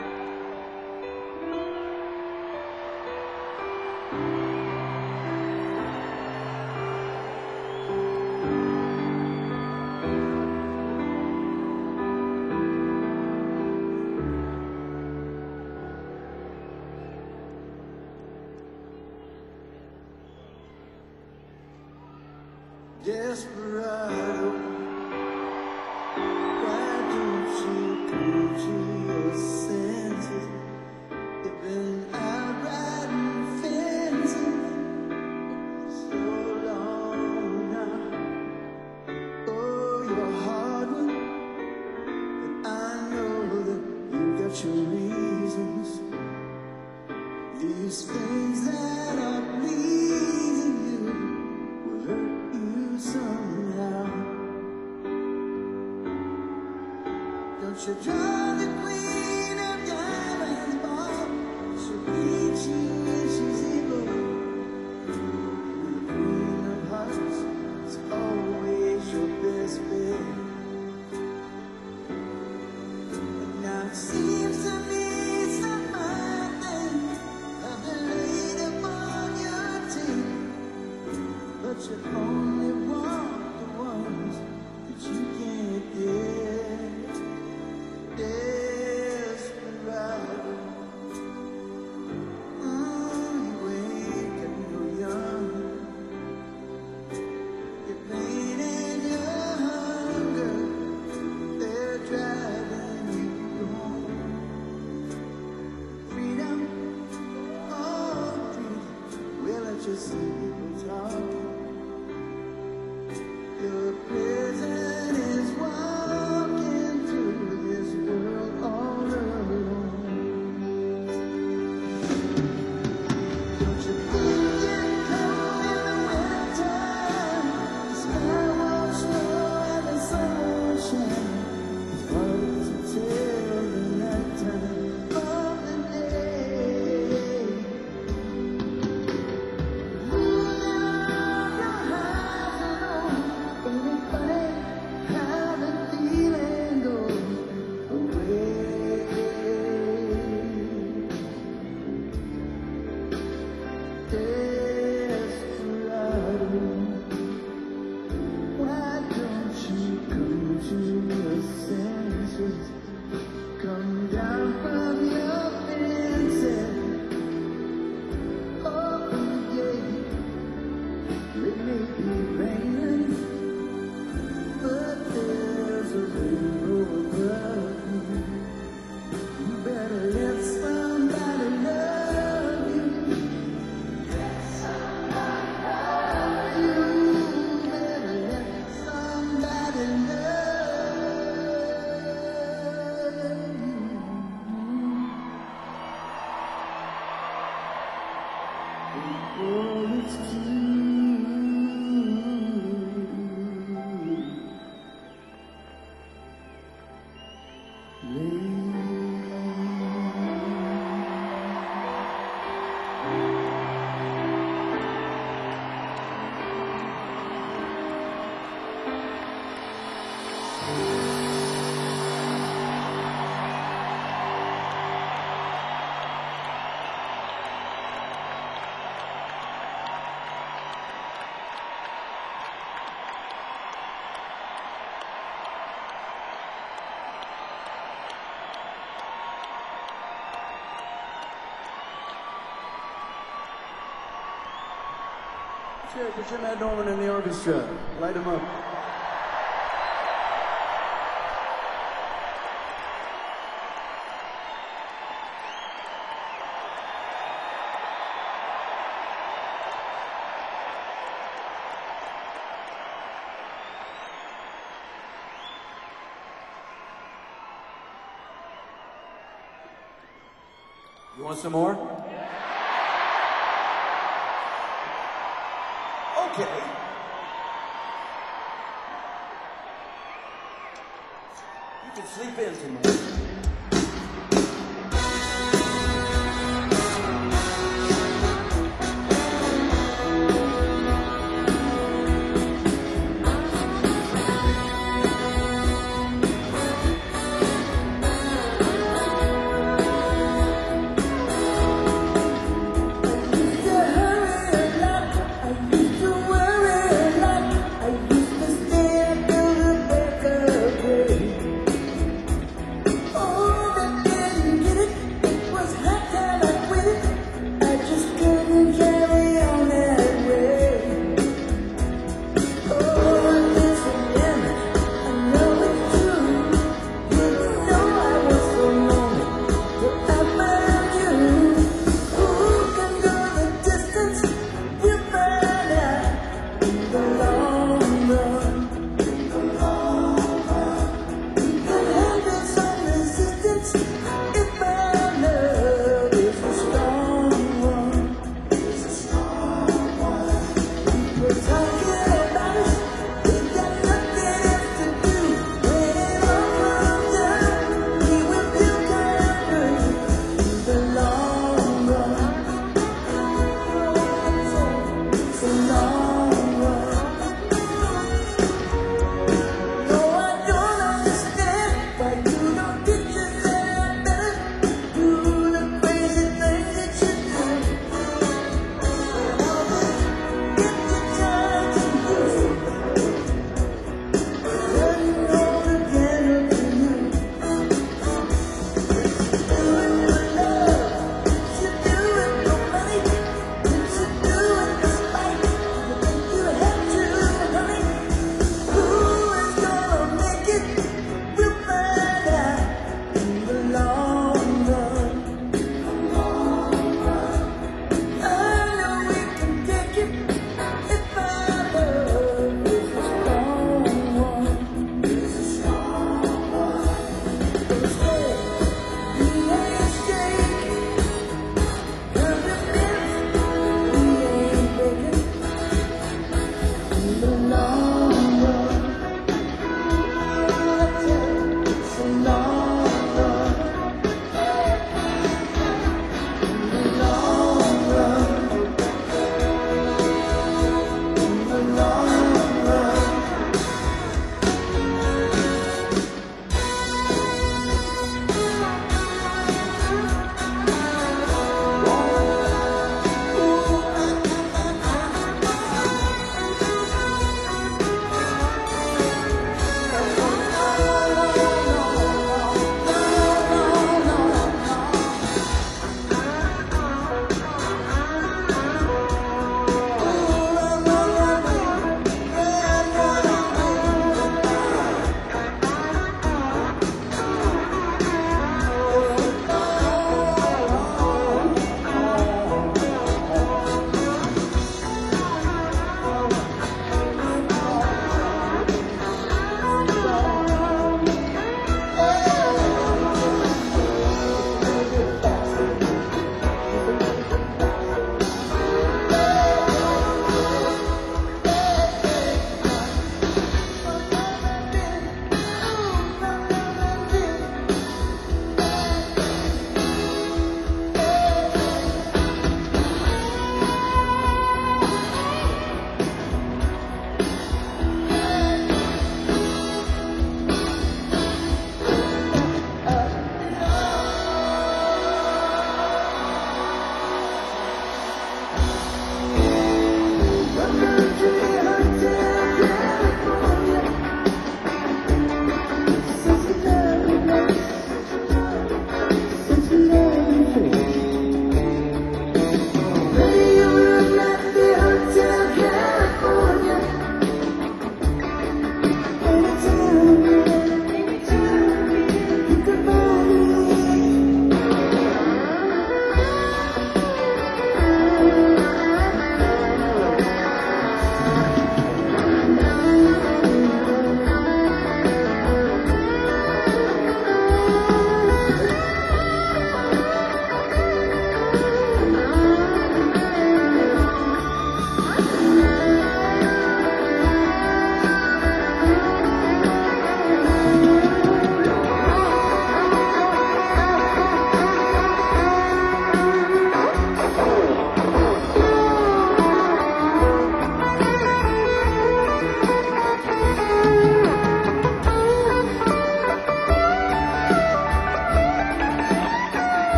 Desperado, why don't you come to your senses? You've been out riding fences so long now. Oh, you're a hard one, but I know that you've got your reasons. These things that are pleasing you will hurt you somehow. Don't you draw the queen of diamonds, ball? She'll beat you when she's evil. The queen of hearts is always your best bet. But now it seems to me some fine things have been laid upon your teeth, but you only want the ones that you can't get. Desperado, oh, you ain't got no young. Your pain and your hunger, they're driving you home. Freedom, oh, freedom, well, I just see people talking. Your prison is walking through this world all alone. Don't you think you're cold in the wintertime? The sky won't snow and the sun won't shine. It's hard to tell the nighttime from the day. Moon around your house alone. Ain't it funny how the feeling goes away? Desperado, why don't you come to your senses? Come down from your fences, open the gate. It may be raining, but there's a rainbow above you. You better let somebody love you. Let somebody love you. Better let somebody love you. Before it's too Cheer for Jim Ed Norman and the orchestra. Light him up. You want some more? Okay. You can sleep in some more.